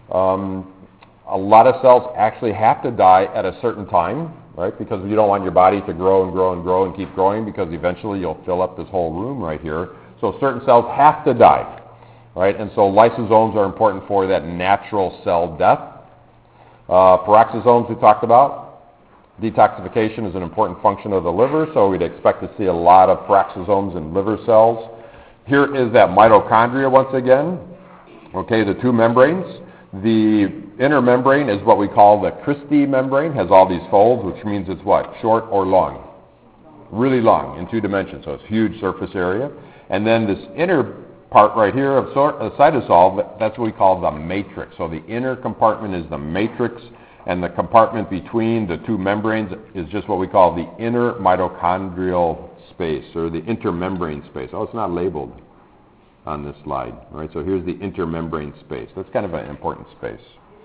a lot of cells actually have to die at a certain time, right? Because you don't want your body to grow and grow and grow and keep growing because eventually you'll fill up this whole room right here. So certain cells have to die, right? And so lysosomes are important for that natural cell death. Peroxisomes we talked about. Detoxification is an important function of the liver, so we'd expect to see a lot of peroxisomes in liver cells. Here is that mitochondria once again. Okay, the two membranes. The inner membrane is what we call the Christie membrane, has all these folds, which means it's what? Short or long? Really long in 2 dimensions, so it's huge surface area. And then this inner part right here of cytosol, that's what we call the matrix. So the inner compartment is the matrix, and the compartment between the 2 membranes is just what we call the inner mitochondrial space, or the intermembrane space. Oh, it's not labeled on this slide. All right, so here's the intermembrane space. That's kind of an important space.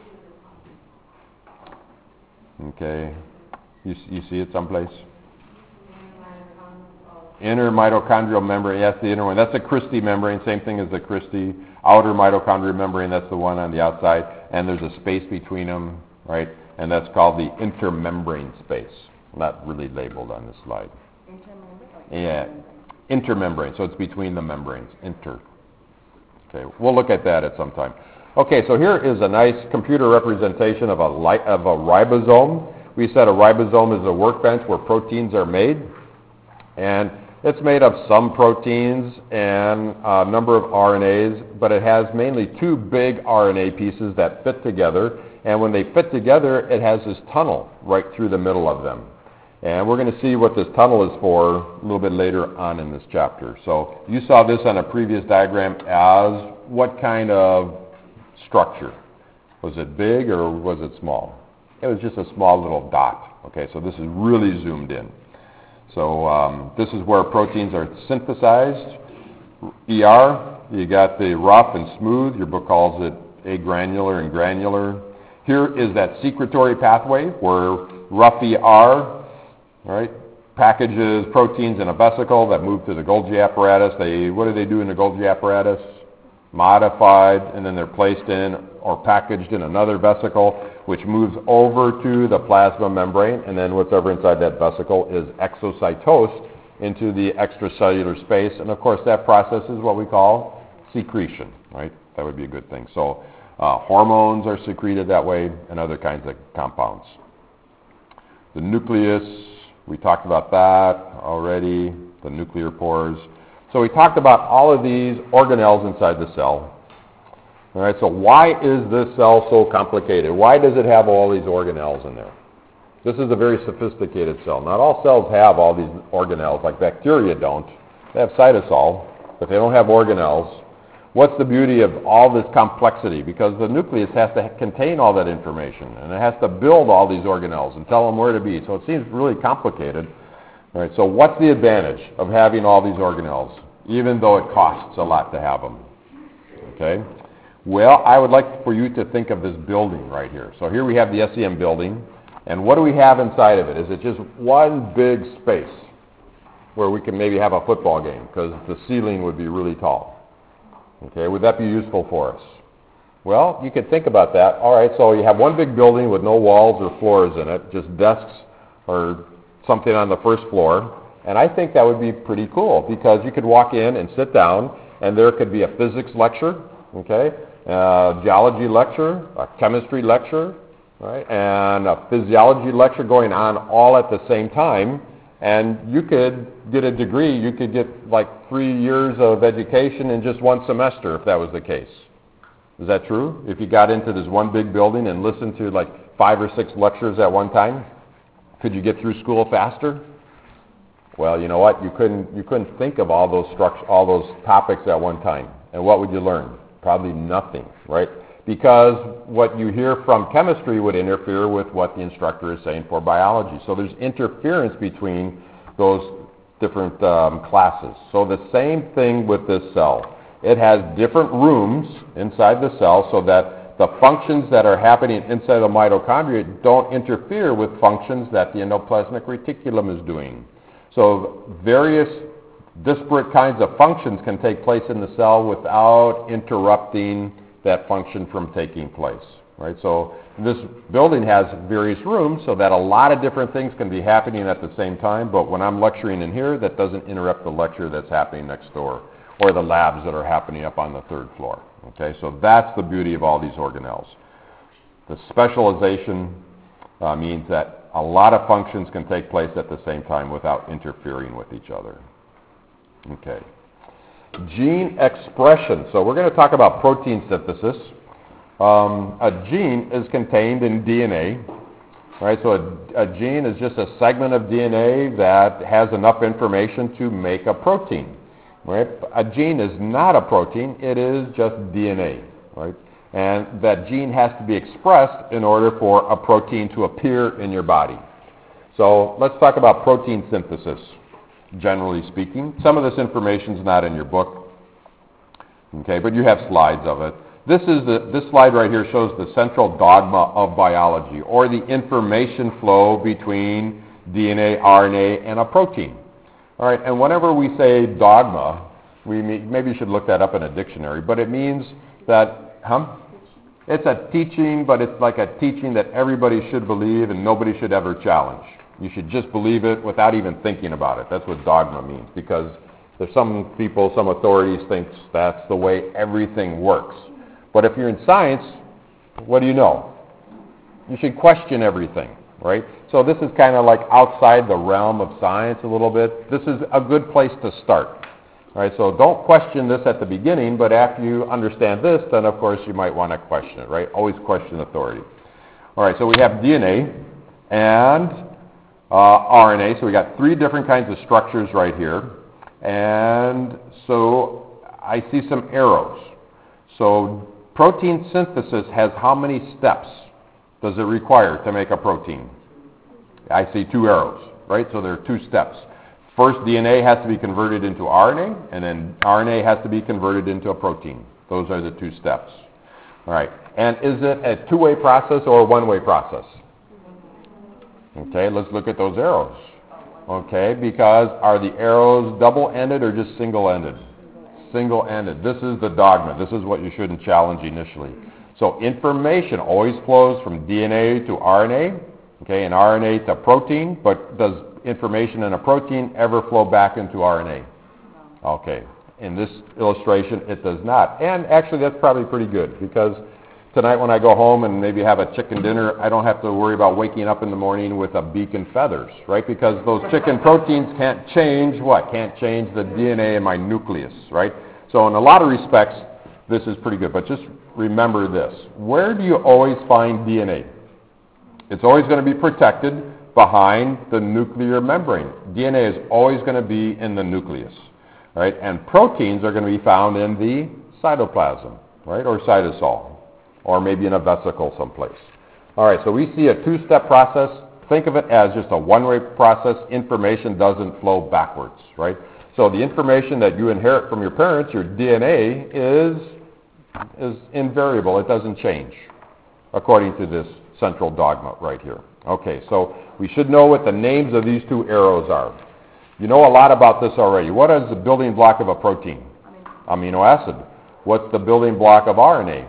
Okay, you see it someplace? Inner mitochondrial membrane, yes, the inner one. That's the Christie membrane, same thing as the Christie. Outer mitochondrial membrane, that's the one on the outside. And there's a space between them, right? And that's called the intermembrane space. Not really labeled on this slide. Intermembrane? Yeah, intermembrane. So it's between the membranes. Inter. Okay, we'll look at that at some time. Okay, so here is a nice computer representation of a ribosome. We said a ribosome is a workbench where proteins are made. And it's made of some proteins and a number of RNAs, but it has mainly 2 big RNA pieces that fit together. And when they fit together, it has this tunnel right through the middle of them. And we're going to see what this tunnel is for a little bit later on in this chapter. So you saw this on a previous diagram as what kind of structure? Was it big or was it small? It was just a small little dot. Okay, so this is really zoomed in. So this is where proteins are synthesized. ER, you got the rough and smooth. Your book calls it agranular and granular. Here is that secretory pathway where rough ER, right, packages proteins in a vesicle that move to the Golgi apparatus. What do they do in the Golgi apparatus? Modified, and then they're placed in or packaged in another vesicle, which moves over to the plasma membrane, and then whatever inside that vesicle is exocytosed into the extracellular space. And of course, that process is what we call secretion, right? That would be a good thing. So hormones are secreted that way, and other kinds of compounds. The nucleus, we talked about that already, the nuclear pores. So we talked about all of these organelles inside the cell. All right, so why is this cell so complicated? Why does it have all these organelles in there? This is a very sophisticated cell. Not all cells have all these organelles, like bacteria don't. They have cytosol, but they don't have organelles. What's the beauty of all this complexity? Because the nucleus has to contain all that information, and it has to build all these organelles and tell them where to be. So it seems really complicated. All right, so what's the advantage of having all these organelles? even though it costs a lot to have them. Okay? Well, I would like for you to think of this building right here. So here we have the SEM building, and what do we have inside of it? Is it just one big space where we can maybe have a football game because the ceiling would be really tall? Okay, would that be useful for us? Well, you could think about that. All right, so you have one big building with no walls or floors in it, just desks or something on the first floor, and I think that would be pretty cool because you could walk in and sit down, and there could be a physics lecture, okay, a geology lecture, a chemistry lecture, right, and a physiology lecture going on all at the same time, and you could get a degree. You could get like 3 years of education in just one semester if that was the case. Is that true? If you got into this one big building and listened to like 5 or 6 lectures at one time, could you get through school faster? Well, you know what? You couldn't think of all those topics at one time. And what would you learn? Probably nothing, right? Because what you hear from chemistry would interfere with what the instructor is saying for biology. So there's interference between those different classes. So the same thing with this cell. It has different rooms inside the cell so that the functions that are happening inside the mitochondria don't interfere with functions that the endoplasmic reticulum is doing. So various disparate kinds of functions can take place in the cell without interrupting that function from taking place, right? So this building has various rooms so that a lot of different things can be happening at the same time, but when I'm lecturing in here, that doesn't interrupt the lecture that's happening next door or the labs that are happening up on the 3rd floor, okay? So that's the beauty of all these organelles. The specialization means that a lot of functions can take place at the same time without interfering with each other. Okay. Gene expression. So we're going to talk about protein synthesis. A gene is contained in DNA. Right? So a gene is just a segment of DNA that has enough information to make a protein. Right? A gene is not a protein. It is just DNA. Right? And that gene has to be expressed in order for a protein to appear in your body. So let's talk about protein synthesis, generally speaking. Some of this information is not in your book, okay, but you have slides of it. This slide right here shows the central dogma of biology, or the information flow between DNA, RNA, and a protein. All right, and whenever we say dogma, maybe you should look that up in a dictionary, but it means that, it's a teaching, but it's like a teaching that everybody should believe and nobody should ever challenge. You should just believe it without even thinking about it. That's what dogma means, because there's some people, some authorities think that's the way everything works. But if you're in science, what do you know? You should question everything, right? So this is kind of like outside the realm of science a little bit. This is a good place to start. All right, so don't question this at the beginning, but after you understand this, then of course you might want to question it, right? Always question authority. All right, so we have DNA and RNA. So we got 3 different kinds of structures right here. And so I see some arrows. So protein synthesis has how many steps does it require to make a protein? I see 2 arrows, right? So there are 2 steps. First, DNA has to be converted into RNA, and then RNA has to be converted into a protein. Those are the 2 steps. All right. And is it a 2-way process or a 1-way process? Okay, let's look at those arrows. Okay, because are the arrows double-ended or just single-ended? Single-ended. This is the dogma. This is what you shouldn't challenge initially. So information always flows from DNA to RNA, okay, and RNA to protein, but does information in a protein ever flow back into RNA? Okay. In this illustration, it does not. And actually, that's probably pretty good, because tonight when I go home and maybe have a chicken dinner, I don't have to worry about waking up in the morning with a beak and feathers, right? Because those chicken proteins can't change what? Can't change the DNA in my nucleus, right? So in a lot of respects, this is pretty good. But just remember this. Where do you always find DNA? It's always going to be protected behind the nuclear membrane. DNA is always going to be in the nucleus, right? And proteins are going to be found in the cytoplasm, right? Or cytosol, or maybe in a vesicle someplace. All right, so we see a 2-step process. Think of it as just a 1-way process. Information doesn't flow backwards, right? So the information that you inherit from your parents, your DNA, is invariable. It doesn't change according to this central dogma right here. Okay, so we should know what the names of these two arrows are. You know a lot about this already. What is the building block of a protein? Amino acid. What's the building block of RNA?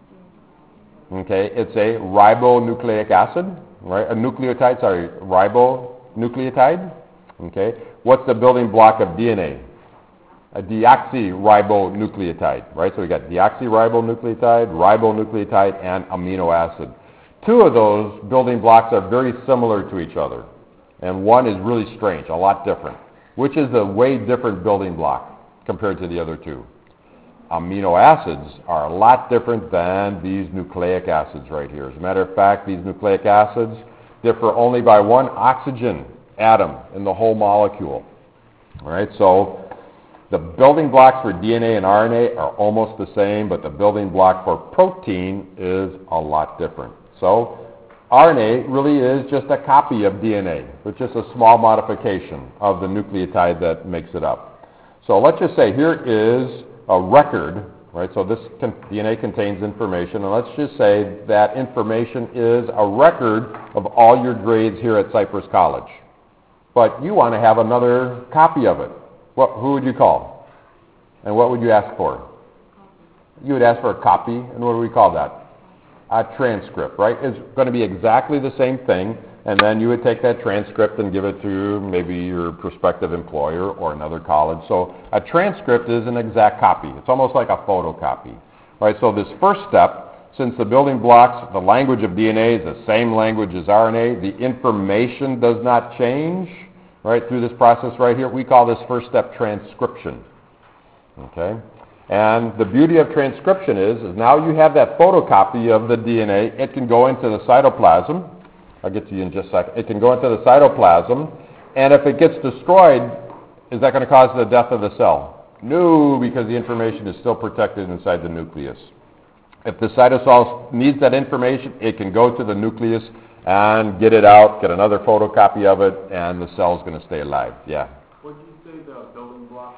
Okay, it's a ribonucleic acid, right? A nucleotide, sorry, ribonucleotide. Okay, what's the building block of DNA? A deoxyribonucleotide, right? So we got deoxyribonucleotide, ribonucleotide, and amino acid. Two of those building blocks are very similar to each other, and one is really strange, a lot different. Which is a way different building block compared to the other two? Amino acids are a lot different than these nucleic acids right here. As a matter of fact, these nucleic acids differ only by one oxygen atom in the whole molecule. All right, so the building blocks for DNA and RNA are almost the same, but the building block for protein is a lot different. So RNA really is just a copy of DNA. It's just a small modification of the nucleotide that makes it up. So let's just say here is a record, right? So this DNA contains information, and let's just say that information is a record of all your grades here at Cypress College. But you want to have another copy of it. Who would you call? And what would you ask for? You would ask for a copy, and what do we call that? A transcript, right? It's going to be exactly the same thing, and then you would take that transcript and give it to maybe your prospective employer or another college. So a transcript is an exact copy. It's almost like a photocopy, right? So this first step, since the building blocks, the language of DNA is the same language as RNA, the information does not change, right, through this process right here. We call this first step transcription, okay? And the beauty of transcription is now you have that photocopy of the DNA. It can go into the cytoplasm. I'll get to you in just a second. It can go into the cytoplasm, and if it gets destroyed, is that going to cause the death of the cell? No, because the information is still protected inside the nucleus. If the cytosol needs that information, it can go to the nucleus and get it out, get another photocopy of it, and the cell's going to stay alive. Yeah. Would you say the building block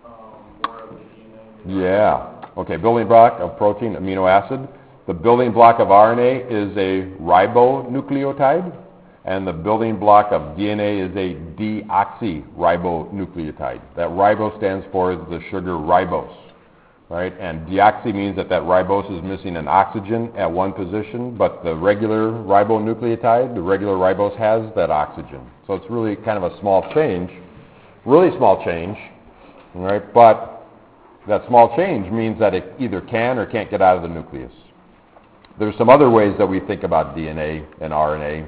more of the DNA? Yeah. Okay, building block of protein, amino acid. The building block of RNA is a ribonucleotide, and the building block of DNA is a deoxyribonucleotide. That ribo stands for the sugar ribose, right? And deoxy means that ribose is missing an oxygen at one position, but the regular ribonucleotide, the regular ribose has that oxygen. So it's really kind of a small change, really small change, right? But that small change means that it either can or can't get out of the nucleus. There's some other ways that we think about DNA and RNA,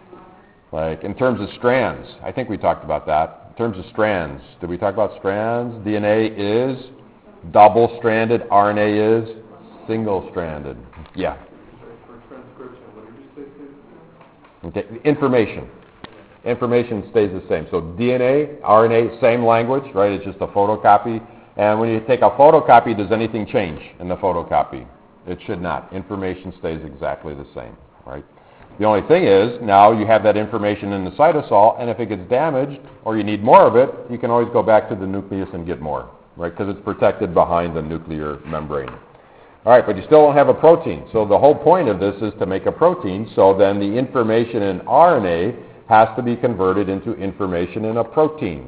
like in terms of strands. I think we talked about that. In terms of strands, did we talk about strands? DNA is double-stranded, RNA is single-stranded. Yeah. For transcription, what did you say? Okay. Information. Information stays the same. So DNA, RNA, same language, right? It's just a photocopy. And when you take a photocopy, does anything change in the photocopy? It should not. Information stays exactly the same, right? The only thing is, now you have that information in the cytosol, and if it gets damaged or you need more of it, you can always go back to the nucleus and get more, right? Because it's protected behind the nuclear membrane. All right, but you still don't have a protein. So the whole point of this is to make a protein, so then the information in RNA has to be converted into information in a protein.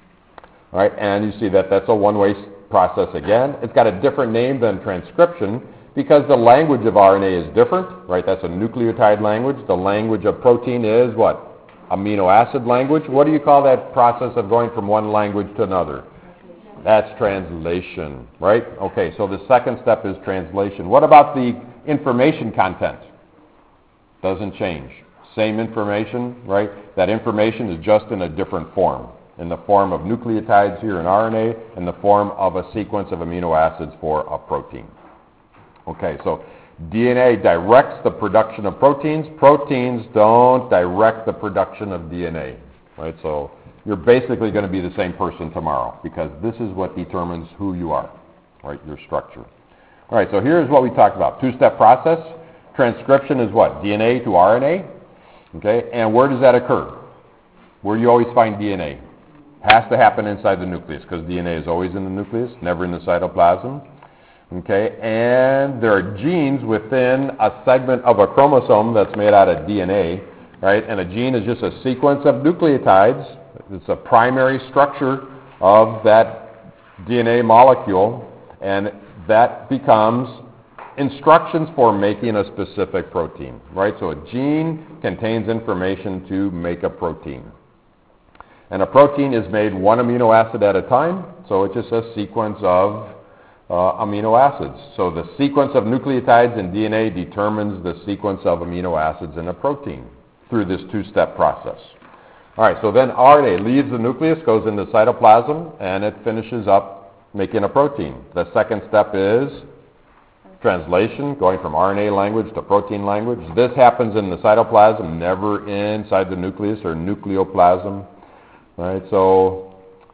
All right, and you see that that's a one-way process again. It's got a different name than transcription because the language of RNA is different, right? That's a nucleotide language. The language of protein is what? Amino acid language. What do you call that process of going from one language to another? That's translation, right? Okay, so the second step is translation. What about the information content? Doesn't change. Same information, right? That information is just in a different form. In the form of nucleotides here in RNA, in the form of a sequence of amino acids for a protein. Okay, so DNA directs the production of proteins. Proteins don't direct the production of DNA, right? So you're basically going to be the same person tomorrow because this is what determines who you are, right? Your structure. All right, so here's what we talked about. Two-step process. Transcription is what? DNA to RNA. Okay, and where does that occur? Where do you always find DNA? Has to happen inside the nucleus because DNA is always in the nucleus, never in the cytoplasm. Okay, and there are genes within a segment of a chromosome that's made out of DNA, right? And a gene is just a sequence of nucleotides. It's a primary structure of that DNA molecule, and that becomes instructions for making a specific protein, right? So a gene contains information to make a protein. And a protein is made one amino acid at a time, so it's just a sequence of amino acids. So the sequence of nucleotides in DNA determines the sequence of amino acids in a protein through this two-step process. All right, so then RNA leaves the nucleus, goes into cytoplasm, and it finishes up making a protein. The second step is translation, going from RNA language to protein language. This happens in the cytoplasm, never inside the nucleus or nucleoplasm. Right, so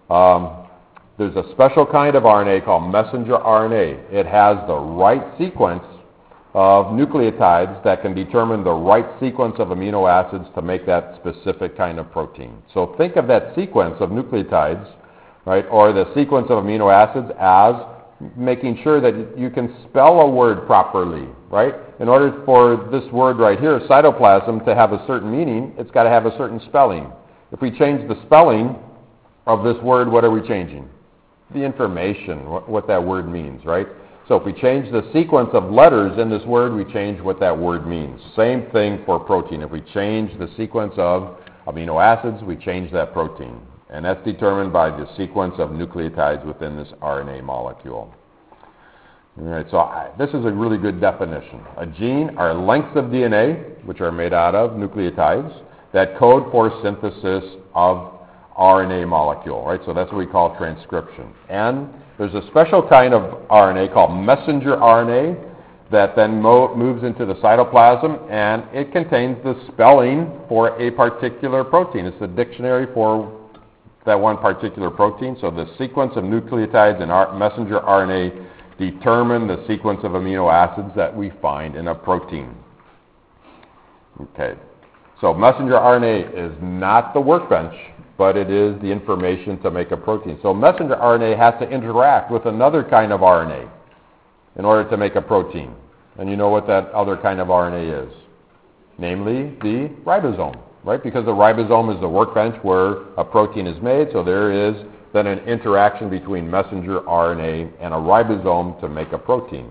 there's a special kind of RNA called messenger RNA. It has the right sequence of nucleotides that can determine the right sequence of amino acids to make that specific kind of protein. So think of that sequence of nucleotides, right, or the sequence of amino acids as making sure that you can spell a word properly, right? In order for this word right here, cytoplasm, to have a certain meaning, it's got to have a certain spelling. If we change the spelling of this word, what are we changing? The information, what that word means, right? So if we change the sequence of letters in this word, we change what that word means. Same thing for protein. If we change the sequence of amino acids, we change that protein. And that's determined by the sequence of nucleotides within this RNA molecule. All right, so this is a really good definition. A gene are lengths of DNA, which are made out of nucleotides, that code for synthesis of RNA molecule, right? So that's what we call transcription. And there's a special kind of RNA called messenger RNA that then moves into the cytoplasm, and it contains the spelling for a particular protein. It's the dictionary for that one particular protein. So the sequence of nucleotides in messenger RNA determine the sequence of amino acids that we find in a protein. Okay. So messenger RNA is not the workbench, but it is the information to make a protein. So messenger RNA has to interact with another kind of RNA in order to make a protein. And you know what that other kind of RNA is? Namely, the ribosome, right? Because the ribosome is the workbench where a protein is made, so there is then an interaction between messenger RNA and a ribosome to make a protein.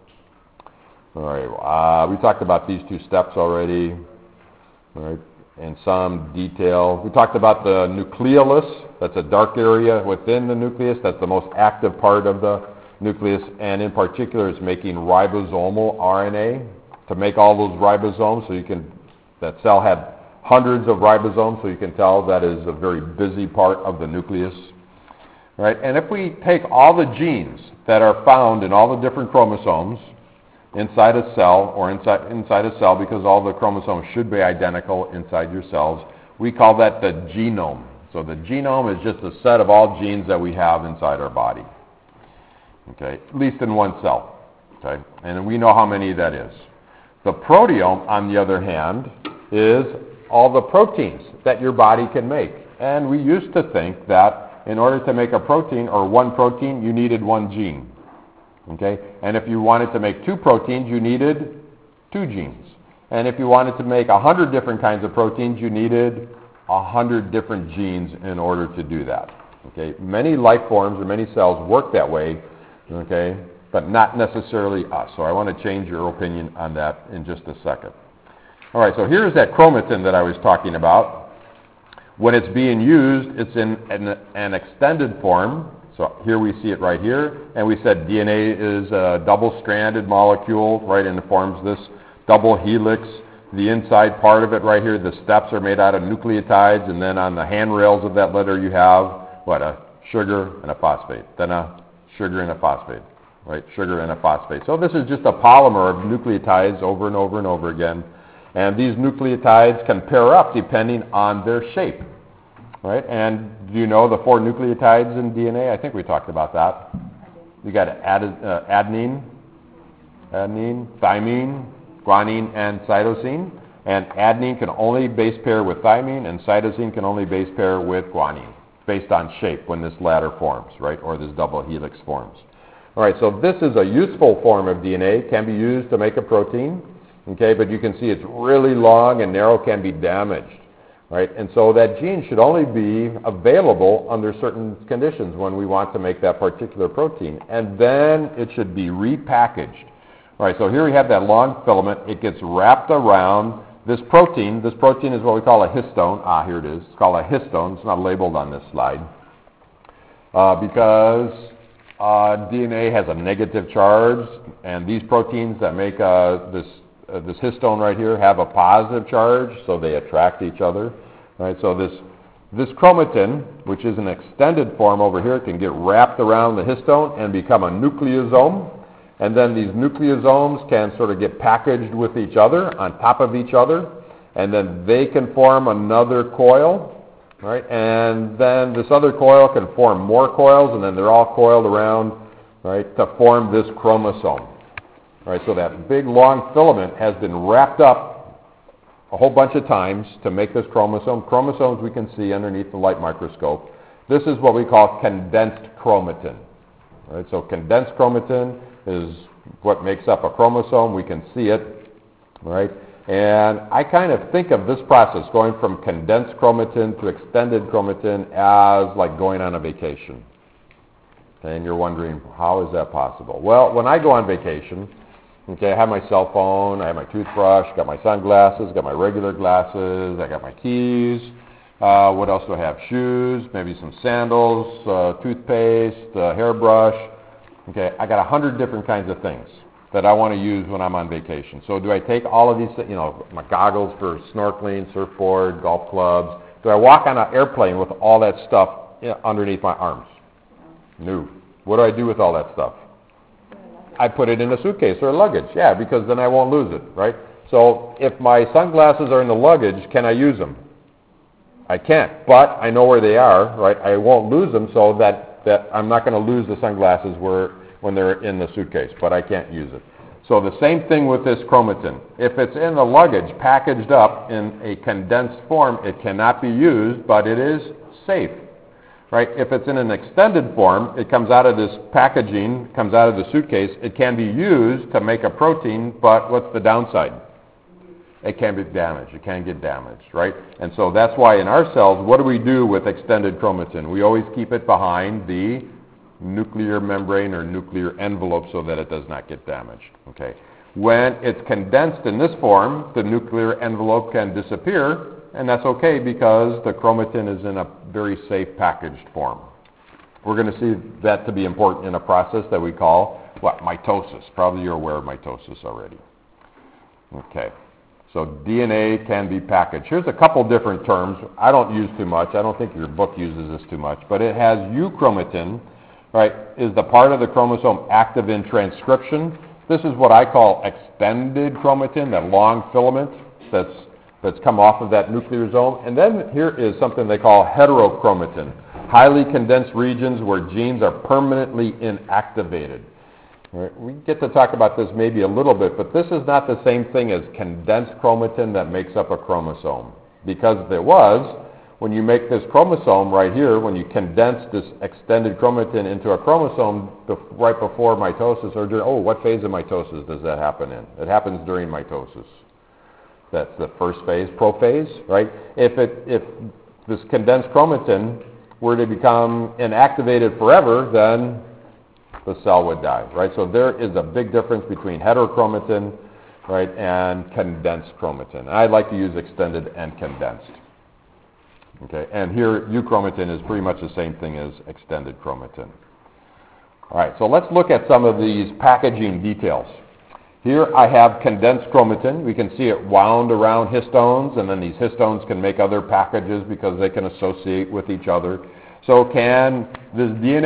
All right, we talked about these two steps already. All right, in some detail. We talked about the nucleolus. That's a dark area within the nucleus. That's the most active part of the nucleus, and in particular is making ribosomal RNA to make all those ribosomes. So that cell had hundreds of ribosomes, so you can tell that is a very busy part of the nucleus. Right? And if we take all the genes that are found in all the different chromosomes inside a cell, or inside a cell, because all the chromosomes should be identical inside your cells, we call that the genome. So the genome is just a set of all genes that we have inside our body, okay, at least in one cell, okay, and we know how many that is. The proteome, on the other hand, is all the proteins that your body can make. And we used to think that in order to make a protein, or one protein, you needed one gene. Okay? And if you wanted to make two proteins, you needed two genes. And if you wanted to make 100 different kinds of proteins, you needed 100 different genes in order to do that. Okay? Many life forms or many cells work that way, okay, but not necessarily us. So I want to change your opinion on that in just a second. All right, so here's that chromatin that I was talking about. When it's being used, it's in an extended form. So here we see it right here, and we said DNA is a double-stranded molecule, right, and it forms this double helix. The inside part of it right here, the steps are made out of nucleotides, and then on the handrails of that letter you have, what, a sugar and a phosphate, then a sugar and a phosphate, right, sugar and a phosphate. So this is just a polymer of nucleotides over and over and over again, and these nucleotides can pair up depending on their shape. Right, and do you know the 4 nucleotides in DNA? I think we talked about that. You got adenine, thymine, guanine, and cytosine. And adenine can only base pair with thymine, and cytosine can only base pair with guanine, based on shape when this ladder forms, right, or this double helix forms. All right, so this is a useful form of DNA, can be used to make a protein, okay, but you can see it's really long and narrow, can be damaged, right? And so that gene should only be available under certain conditions when we want to make that particular protein, and then it should be repackaged. All right, so here we have that long filament. It gets wrapped around this protein. This protein is what we call a histone. Here it is. It's called a histone. It's not labeled on this slide because DNA has a negative charge, and these proteins that make this histone right here have a positive charge, so they attract each other. Right? So this chromatin, which is an extended form over here, can get wrapped around the histone and become a nucleosome. And then these nucleosomes can sort of get packaged with each other, on top of each other, and then they can form another coil, right? And then this other coil can form more coils, and then they're all coiled around, right, to form this chromosome. Right? So that big long filament has been wrapped up a whole bunch of times to make this chromosome. Chromosomes we can see underneath the light microscope. This is what we call condensed chromatin. Right? So condensed chromatin is what makes up a chromosome. We can see it, right? And I kind of think of this process, going from condensed chromatin to extended chromatin, as like going on a vacation. And you're wondering, how is that possible? Well, when I go on vacation, okay, I have my cell phone, I have my toothbrush, got my sunglasses, got my regular glasses, I got my keys. What else do I have? Shoes, maybe some sandals, toothpaste, hairbrush. Okay, I got 100 different kinds of things that I want to use when I'm on vacation. So do I take all of these, my goggles for snorkeling, surfboard, golf clubs? Do I walk on an airplane with all that stuff underneath my arms? No. What do I do with all that stuff? I put it in a suitcase or luggage. Yeah, because then I won't lose it, right? So if my sunglasses are in the luggage, can I use them? I can't, but I know where they are, right? I won't lose them, so that I'm not going to lose the sunglasses when they're in the suitcase, but I can't use it. So the same thing with this chromatin. If it's in the luggage, packaged up in a condensed form, it cannot be used, but it is safe. Right? If it's in an extended form, it comes out of this packaging, comes out of the suitcase, it can be used to make a protein, but what's the downside? It can be damaged. It can get damaged, right? And so that's why in our cells, what do we do with extended chromatin? We always keep it behind the nuclear membrane or nuclear envelope so that it does not get damaged, okay? When it's condensed in this form, the nuclear envelope can disappear, and that's okay because the chromatin is in a very safe packaged form. We're going to see that to be important in a process that we call, mitosis. Probably you're aware of mitosis already. Okay. So DNA can be packaged. Here's a couple different terms. I don't use too much. I don't think your book uses this too much. But it has euchromatin, right, is the part of the chromosome active in transcription. This is what I call extended chromatin, that long filament that's come off of that nucleosome. And then here is something they call heterochromatin, highly condensed regions where genes are permanently inactivated. Right. We get to talk about this maybe a little bit, but this is not the same thing as condensed chromatin that makes up a chromosome. Because if it was, when you make this chromosome right here, when you condense this extended chromatin into a chromosome right before mitosis, or during, what phase of mitosis does that happen in? It happens during mitosis. That's the first phase, prophase, right? If this condensed chromatin were to become inactivated forever, then the cell would die, right? So there is a big difference between heterochromatin, right, and condensed chromatin. I like to use extended and condensed. Okay, and here euchromatin is pretty much the same thing as extended chromatin. All right, so let's look at some of these packaging details. Here I have condensed chromatin. We can see it wound around histones, and then these histones can make other packages because they can associate with each other. So can the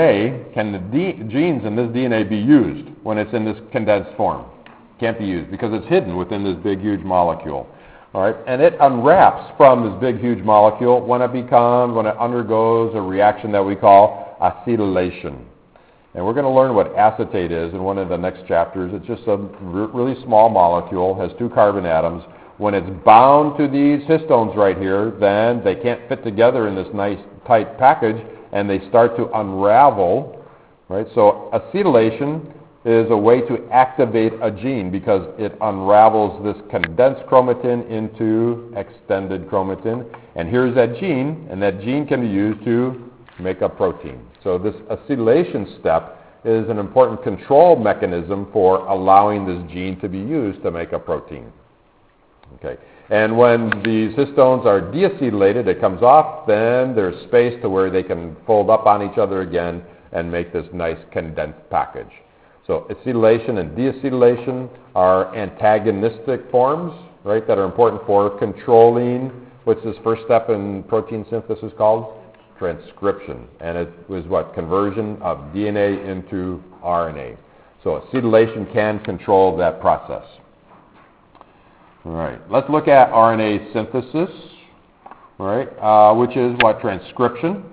genes in this DNA be used when it's in this condensed form? Can't be used because it's hidden within this big, huge molecule. All right, and it unwraps from this big, huge molecule when it undergoes a reaction that we call acetylation. And we're going to learn what acetate is in one of the next chapters. It's just a really small molecule, has 2 carbon atoms. When it's bound to these histones right here, then they can't fit together in this nice tight package, and they start to unravel, right? So acetylation is a way to activate a gene because it unravels this condensed chromatin into extended chromatin. And here's that gene, and that gene can be used to make a protein. So this acetylation step is an important control mechanism for allowing this gene to be used to make a protein. Okay. And when these histones are deacetylated, it comes off, then there's space to where they can fold up on each other again and make this nice condensed package. So acetylation and deacetylation are antagonistic forms, right, that are important for controlling, what's this first step in protein synthesis called? Transcription. And it was what? Conversion of DNA into RNA. So acetylation can control that process. All right, let's look at RNA synthesis, all right, which is what? Transcription.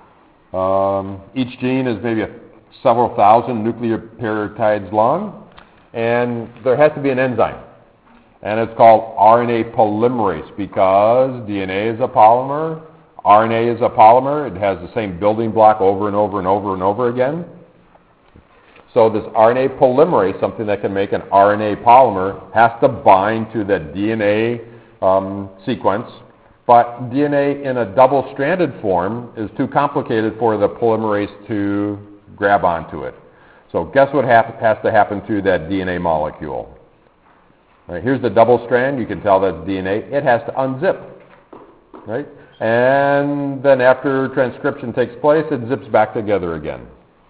Each gene is maybe several thousand nucleotides long, and there has to be an enzyme. And it's called RNA polymerase because DNA is a polymer, RNA is a polymer. It has the same building block over and over and over and over again. So this RNA polymerase, something that can make an RNA polymer, has to bind to the DNA sequence. But DNA in a double-stranded form is too complicated for the polymerase to grab onto it. So guess what has to happen to that DNA molecule? Right, here's the double strand. You can tell that's DNA. It has to unzip. Right? And then after transcription takes place, it zips back together again.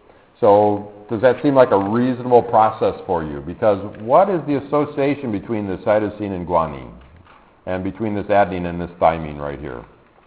So does that seem like a reasonable process for you? Because what is the association between the cytosine and guanine? And between this adenine and this thymine right here?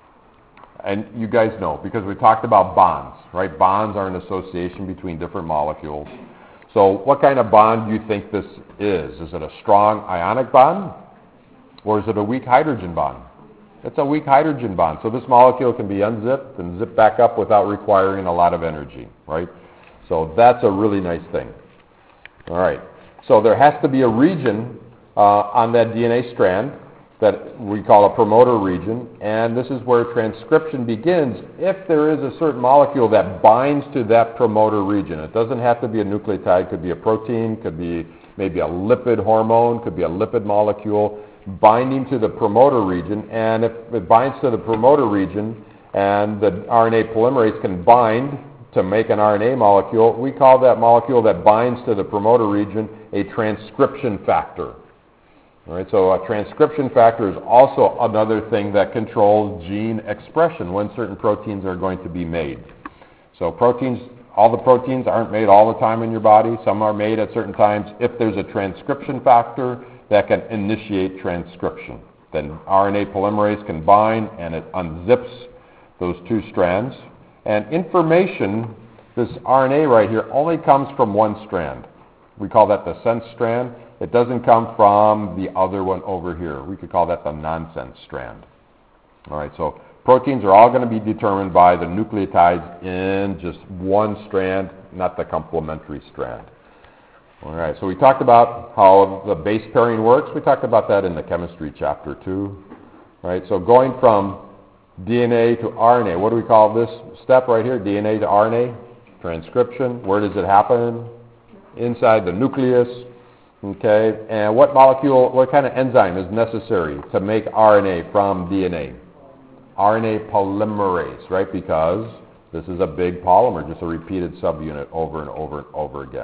And you guys know, because we talked about bonds, right? Bonds are an association between different molecules. So what kind of bond do you think this is? Is it a strong ionic bond? Or is it a weak hydrogen bond? It's a weak hydrogen bond. So this molecule can be unzipped and zipped back up without requiring a lot of energy, right? So that's a really nice thing. All right. So there has to be a region on that DNA strand that we call a promoter region, and this is where transcription begins if there is a certain molecule that binds to that promoter region. It doesn't have to be a nucleotide. It could be a protein, could be maybe a lipid hormone, could be a lipid molecule binding to the promoter region. And if it binds to the promoter region and the RNA polymerase can bind to make an RNA molecule, we call that molecule that binds to the promoter region a transcription factor. All right, so a transcription factor is also another thing that controls gene expression when certain proteins are going to be made. So proteins, all the proteins aren't made all the time in your body. Some are made at certain times. If there's a transcription factor that can initiate transcription, then RNA polymerase can bind and it unzips those two strands. And information, this RNA right here, only comes from one strand. We call that the sense strand. It doesn't come from the other one over here. We could call that the nonsense strand. All right, so proteins are all going to be determined by the nucleotides in just one strand, not the complementary strand. All right, so we talked about how the base pairing works. We talked about that in the chemistry chapter too. All right, so going from DNA to RNA, what do we call this step right here? DNA to RNA? Transcription. Where does it happen? Inside the nucleus. Okay, and what molecule, what kind of enzyme is necessary to make RNA from DNA? RNA polymerase, right? Because this is a big polymer, just a repeated subunit over and over and over again.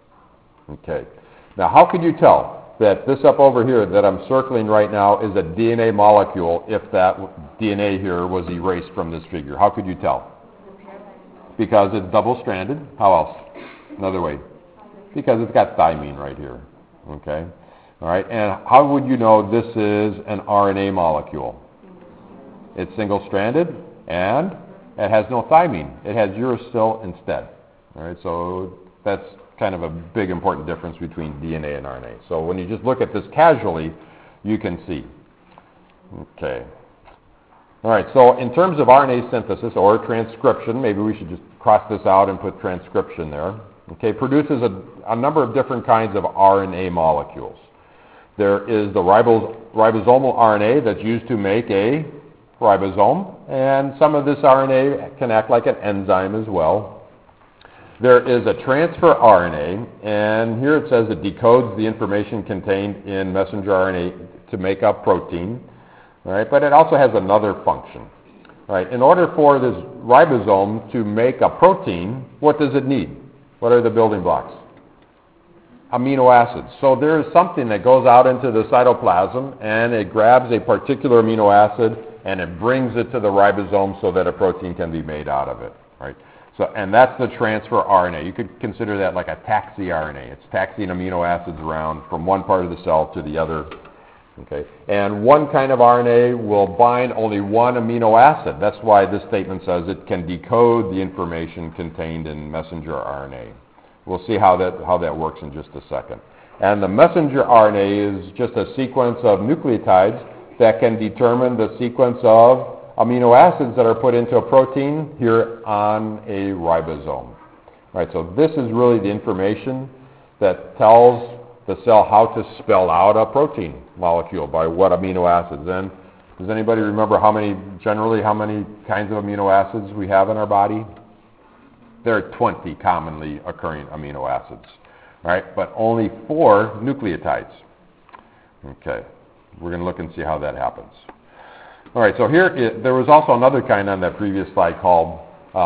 Okay, now how could you tell that this up over here that I'm circling right now is a DNA molecule if that DNA here was erased from this figure? How could you tell? Because it's double-stranded. How else? Another way. Because it's got thymine right here. Okay? All right, and how would you know this is an RNA molecule? It's single-stranded, and it has no thymine. It has uracil instead. All right, so that's kind of a big important difference between DNA and RNA. So when you just look at this casually, you can see. Okay. All right, so in terms of RNA synthesis or transcription, maybe we should just cross this out and put transcription there. Okay, produces a number of different kinds of RNA molecules. There is the ribosomal RNA that's used to make a ribosome, and some of this RNA can act like an enzyme as well. There is a transfer RNA, and here it says it decodes the information contained in messenger RNA to make up protein, right? But it also has another function, right? In order for this ribosome to make a protein, what does it need? What are the building blocks? Amino acids. So there is something that goes out into the cytoplasm, and it grabs a particular amino acid, and it brings it to the ribosome so that a protein can be made out of it, right? So, and that's the transfer RNA. You could consider that like a taxi RNA. It's taxiing amino acids around from one part of the cell to the other. Okay, and one kind of RNA will bind only one amino acid. That's why this statement says it can decode the information contained in messenger RNA. We'll see how that works in just a second. And the messenger RNA is just a sequence of nucleotides that can determine the sequence of amino acids that are put into a protein here on a ribosome. Right, so this is really the information that tells the cell how to spell out a protein molecule by what amino acids. And does anybody remember generally how many kinds of amino acids we have in our body? There are 20 commonly occurring amino acids, right? But only 4 nucleotides. Okay, we're going to look and see how that happens. All right, so there was also another kind on that previous slide called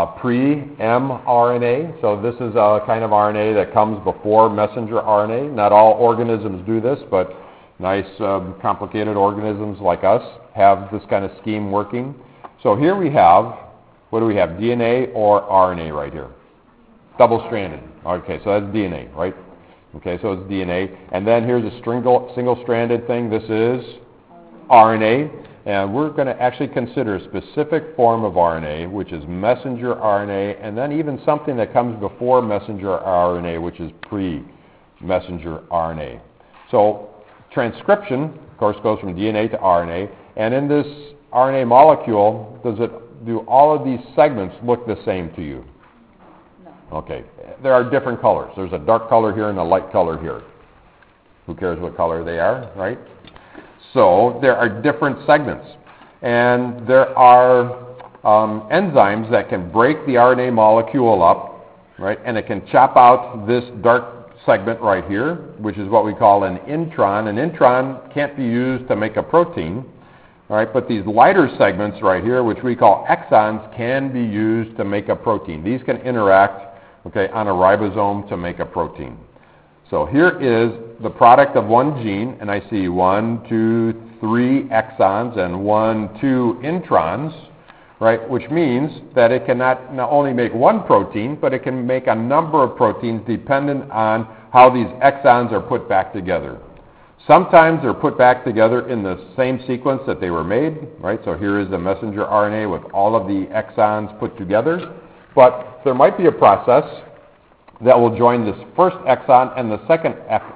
pre-mRNA. So this is a kind of RNA that comes before messenger RNA. Not all organisms do this, but nice complicated organisms like us have this kind of scheme working. So here we have, what do we have, DNA or RNA right here? Double-stranded. Okay, so that's DNA, right? Okay, so it's DNA. And then here's a single-stranded thing. This is RNA. And we're going to actually consider a specific form of RNA, which is messenger RNA, and then even something that comes before messenger RNA, which is pre-messenger RNA. So transcription, of course, goes from DNA to RNA. And in this RNA molecule, do all of these segments look the same to you? No. Okay. There are different colors. There's a dark color here and a light color here. Who cares what color they are, right? So there are different segments, and there are enzymes that can break the RNA molecule up, right, and it can chop out this dark segment right here, which is what we call an intron. An intron can't be used to make a protein, right, but these lighter segments right here, which we call exons, can be used to make a protein. These can interact, okay, on a ribosome to make a protein. So here is the product of one gene, and I see 1, 2, 3 exons and 1, 2 introns, right, which means that it cannot not only make one protein, but it can make a number of proteins dependent on how these exons are put back together. Sometimes they're put back together in the same sequence that they were made, right, so here is the messenger RNA with all of the exons put together, but there might be a process that will join this first exon and the second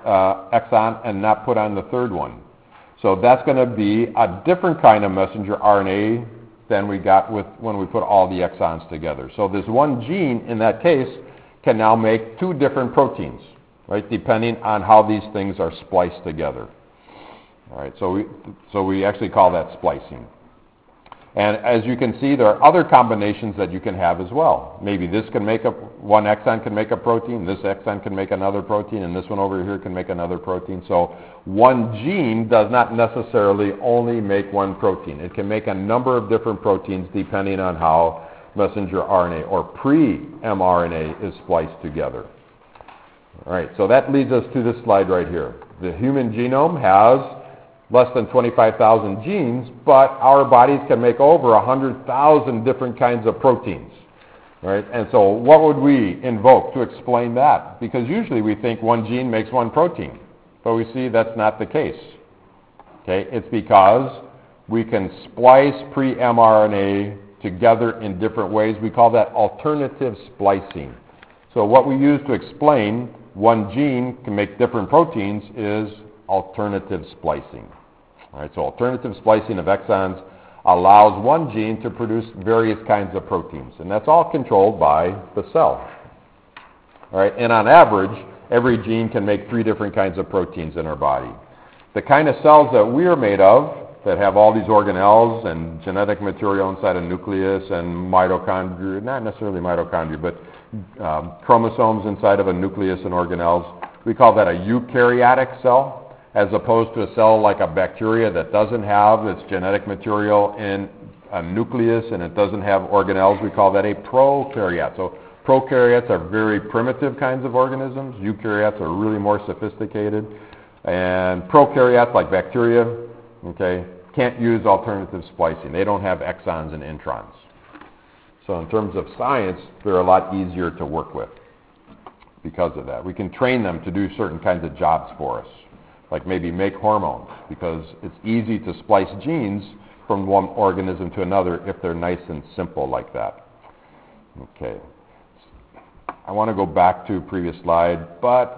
exon and not put on the third one. So that's going to be a different kind of messenger RNA than we got when we put all the exons together. So this one gene, in that case, can now make 2 different proteins, right, depending on how these things are spliced together. All right, so we actually call that splicing. And as you can see, there are other combinations that you can have as well. Maybe this can make one exon can make a protein, this exon can make another protein, and this one over here can make another protein. So one gene does not necessarily only make one protein. It can make a number of different proteins depending on how messenger RNA or pre-mRNA is spliced together. All right, so that leads us to this slide right here. The human genome has less than 25,000 genes, but our bodies can make over 100,000 different kinds of proteins, right? And so what would we invoke to explain that? Because usually we think one gene makes one protein, but we see that's not the case. Okay, it's because we can splice pre-mRNA together in different ways. We call that alternative splicing. So what we use to explain one gene can make different proteins is alternative splicing. All right, so alternative splicing of exons allows one gene to produce various kinds of proteins, and that's all controlled by the cell. All right, and on average, every gene can make 3 different kinds of proteins in our body. The kind of cells that we are made of that have all these organelles and genetic material inside a nucleus and mitochondria, not necessarily mitochondria, but chromosomes inside of a nucleus and organelles. We call that a eukaryotic cell, as opposed to a cell like a bacteria that doesn't have its genetic material in a nucleus and it doesn't have organelles. We call that a prokaryote. So prokaryotes are very primitive kinds of organisms. Eukaryotes are really more sophisticated. And prokaryotes, like bacteria, okay, can't use alternative splicing. They don't have exons and introns. So in terms of science, they're a lot easier to work with because of that. We can train them to do certain kinds of jobs for us, like maybe make hormones, because it's easy to splice genes from one organism to another if they're nice and simple like that. Okay. I want to go back to previous slide, but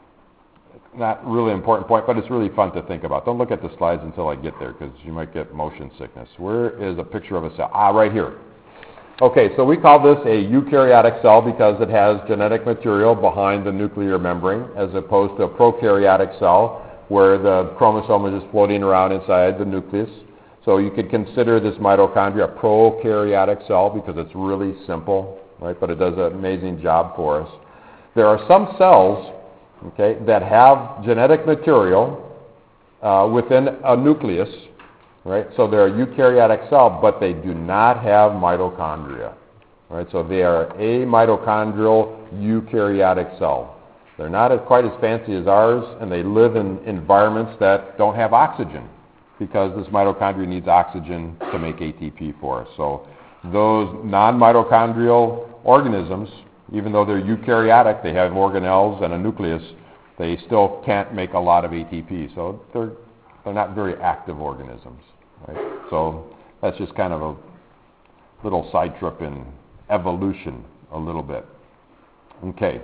not really important point, but it's really fun to think about. Don't look at the slides until I get there, because you might get motion sickness. Where is a picture of a cell? Right here. Okay, so we call this a eukaryotic cell because it has genetic material behind the nuclear membrane, as opposed to a prokaryotic cell where the chromosome is just floating around inside the nucleus. So you could consider this mitochondria a prokaryotic cell because it's really simple, right? But it does an amazing job for us. There are some cells, okay, that have genetic material within a nucleus, right? So they're a eukaryotic cell, but they do not have mitochondria, right? So they are a mitochondrial eukaryotic cell. They're not quite as fancy as ours, and they live in environments that don't have oxygen, because this mitochondria needs oxygen to make ATP for us. So those non-mitochondrial organisms, even though they're eukaryotic, they have organelles and a nucleus, they still can't make a lot of ATP. So they're not very active organisms, right? So that's just kind of a little side trip in evolution a little bit. Okay,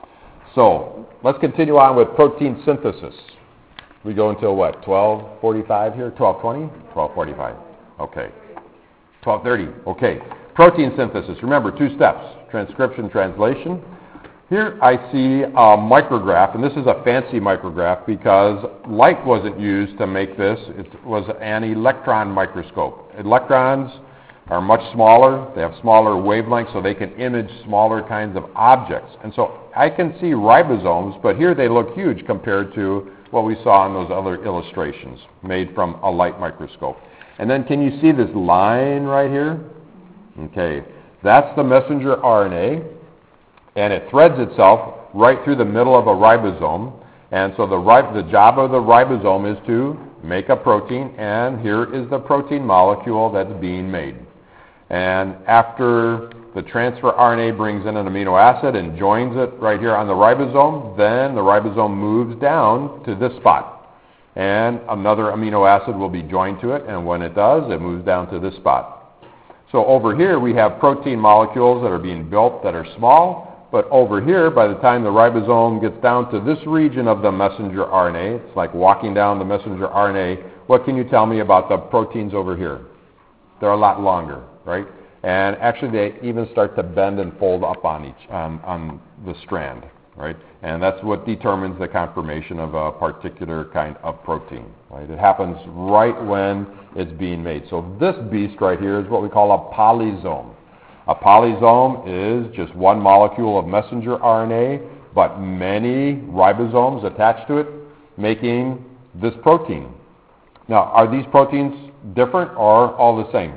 so let's continue on with protein synthesis. We go until what, 12:45 here? 12:20? 12:45. Okay. 12:30. Okay. Protein synthesis. Remember, 2 steps: transcription, translation. Here I see a micrograph, and this is a fancy micrograph because light wasn't used to make this. It was an electron microscope. Electrons are much smaller. They have smaller wavelengths, so they can image smaller kinds of objects. And so I can see ribosomes, but here they look huge compared to what we saw in those other illustrations made from a light microscope. And then can you see this line right here? Okay, that's the messenger RNA, and it threads itself right through the middle of a ribosome. And so the job of the ribosome is to make a protein, and here is the protein molecule that's being made. And after the transfer RNA brings in an amino acid and joins it right here on the ribosome, then the ribosome moves down to this spot. And another amino acid will be joined to it, and when it does, it moves down to this spot. So over here we have protein molecules that are being built that are small, but over here, by the time the ribosome gets down to this region of the messenger RNA, it's like walking down the messenger RNA, what can you tell me about the proteins over here? They're a lot longer, right? And actually they even start to bend and fold up on the strand, right? And that's what determines the conformation of a particular kind of protein, right? It happens right when it's being made. So this beast right here is what we call a polysome. A polysome is just one molecule of messenger RNA, but many ribosomes attached to it, making this protein. Now, are these proteins different or all the same?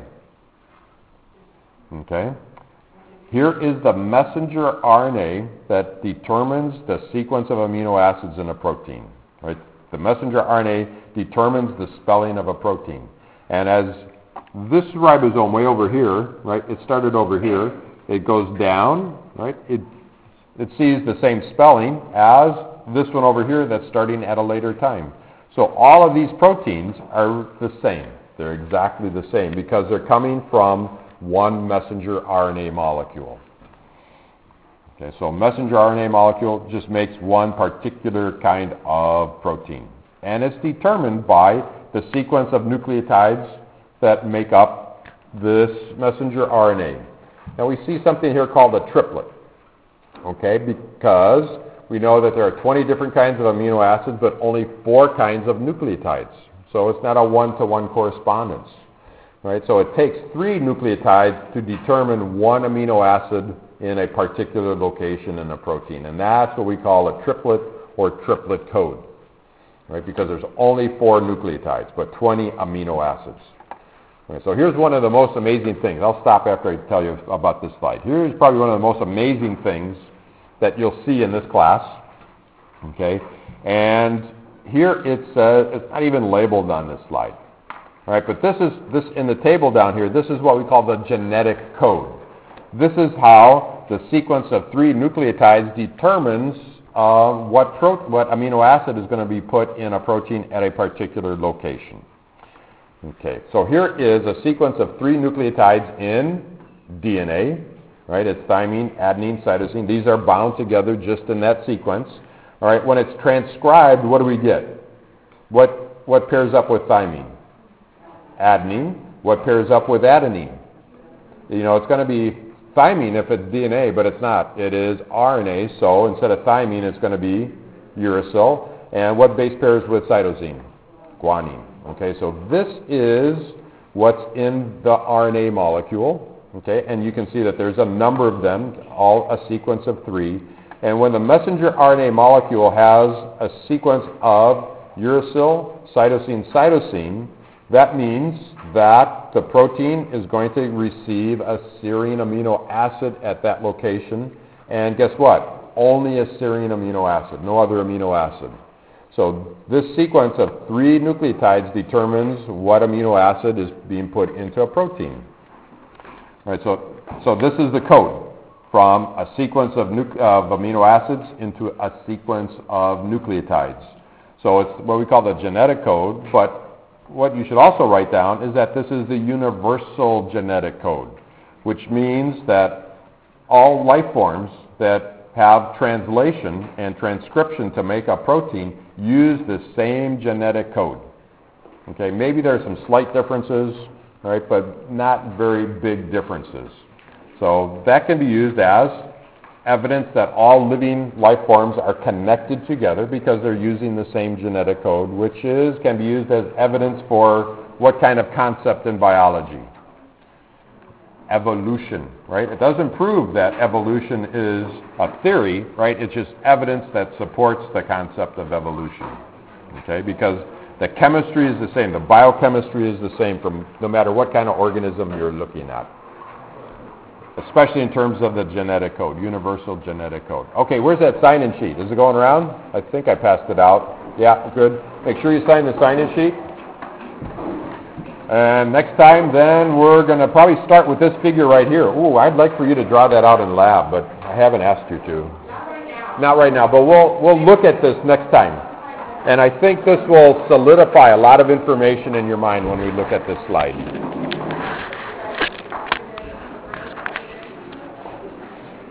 Okay. Here is the messenger RNA that determines the sequence of amino acids in a protein. Right? The messenger RNA determines the spelling of a protein. And as this ribosome way over here, right, it started over here, it goes down, right, it sees the same spelling as this one over here that's starting at a later time. So all of these proteins are the same. They're exactly the same because they're coming from one messenger RNA molecule. Okay, so messenger RNA molecule just makes one particular kind of protein. And it's determined by the sequence of nucleotides that make up this messenger RNA. Now we see something here called a triplet. Okay, because we know that there are 20 different kinds of amino acids, but only 4 kinds of nucleotides. So it's not a one-to-one correspondence. Right? So it takes 3 nucleotides to determine one amino acid in a particular location in a protein. And that's what we call a triplet or triplet code. Right? Because there's only 4 nucleotides, but 20 amino acids. Okay, so here's one of the most amazing things. I'll stop after I tell you about this slide. Here's probably one of the most amazing things that you'll see in this class. Okay, and here it says, it's not even labeled on this slide. All right, but this in the table down here, this is what we call the genetic code. This is how the sequence of 3 nucleotides determines what amino acid is going to be put in a protein at a particular location. Okay, so here is a sequence of 3 nucleotides in DNA, right? It's thymine, adenine, cytosine. These are bound together just in that sequence. All right, when it's transcribed, what do we get? What pairs up with thymine? Adenine. What pairs up with adenine? You know, it's going to be thymine if it's DNA, but it's not. It is RNA, so instead of thymine, it's going to be uracil. And what base pairs with cytosine? Guanine. Okay, so this is what's in the RNA molecule, okay, and you can see that there's a number of them, all a sequence of 3, and when the messenger RNA molecule has a sequence of uracil, cytosine, cytosine, that means that the protein is going to receive a serine amino acid at that location, and guess what? Only a serine amino acid, no other amino acid. So this sequence of 3 nucleotides determines what amino acid is being put into a protein. All right, so this is the code from a sequence of amino acids into a sequence of nucleotides. So it's what we call the genetic code, but what you should also write down is that this is the universal genetic code, which means that all life forms that have translation and transcription to make a protein use the same genetic code. Okay, maybe there are some slight differences, right, but not very big differences. So that can be used as evidence that all living life forms are connected together because they're using the same genetic code, which can be used as evidence for what kind of concept in biology? Evolution, right? It doesn't prove that evolution is a theory, right? It's just evidence that supports the concept of evolution, okay? Because the chemistry is the same, the biochemistry is the same from no matter what kind of organism you're looking at, especially in terms of the genetic code, universal genetic code. Okay, where's that sign-in sheet? Is it going around? I think I passed it out. Yeah, good. Make sure you sign the sign-in sheet. And next time, then, we're going to probably start with this figure right here. Ooh, I'd like for you to draw that out in lab, but I haven't asked you to. Not right now, but we'll look at this next time. And I think this will solidify a lot of information in your mind when we look at this slide.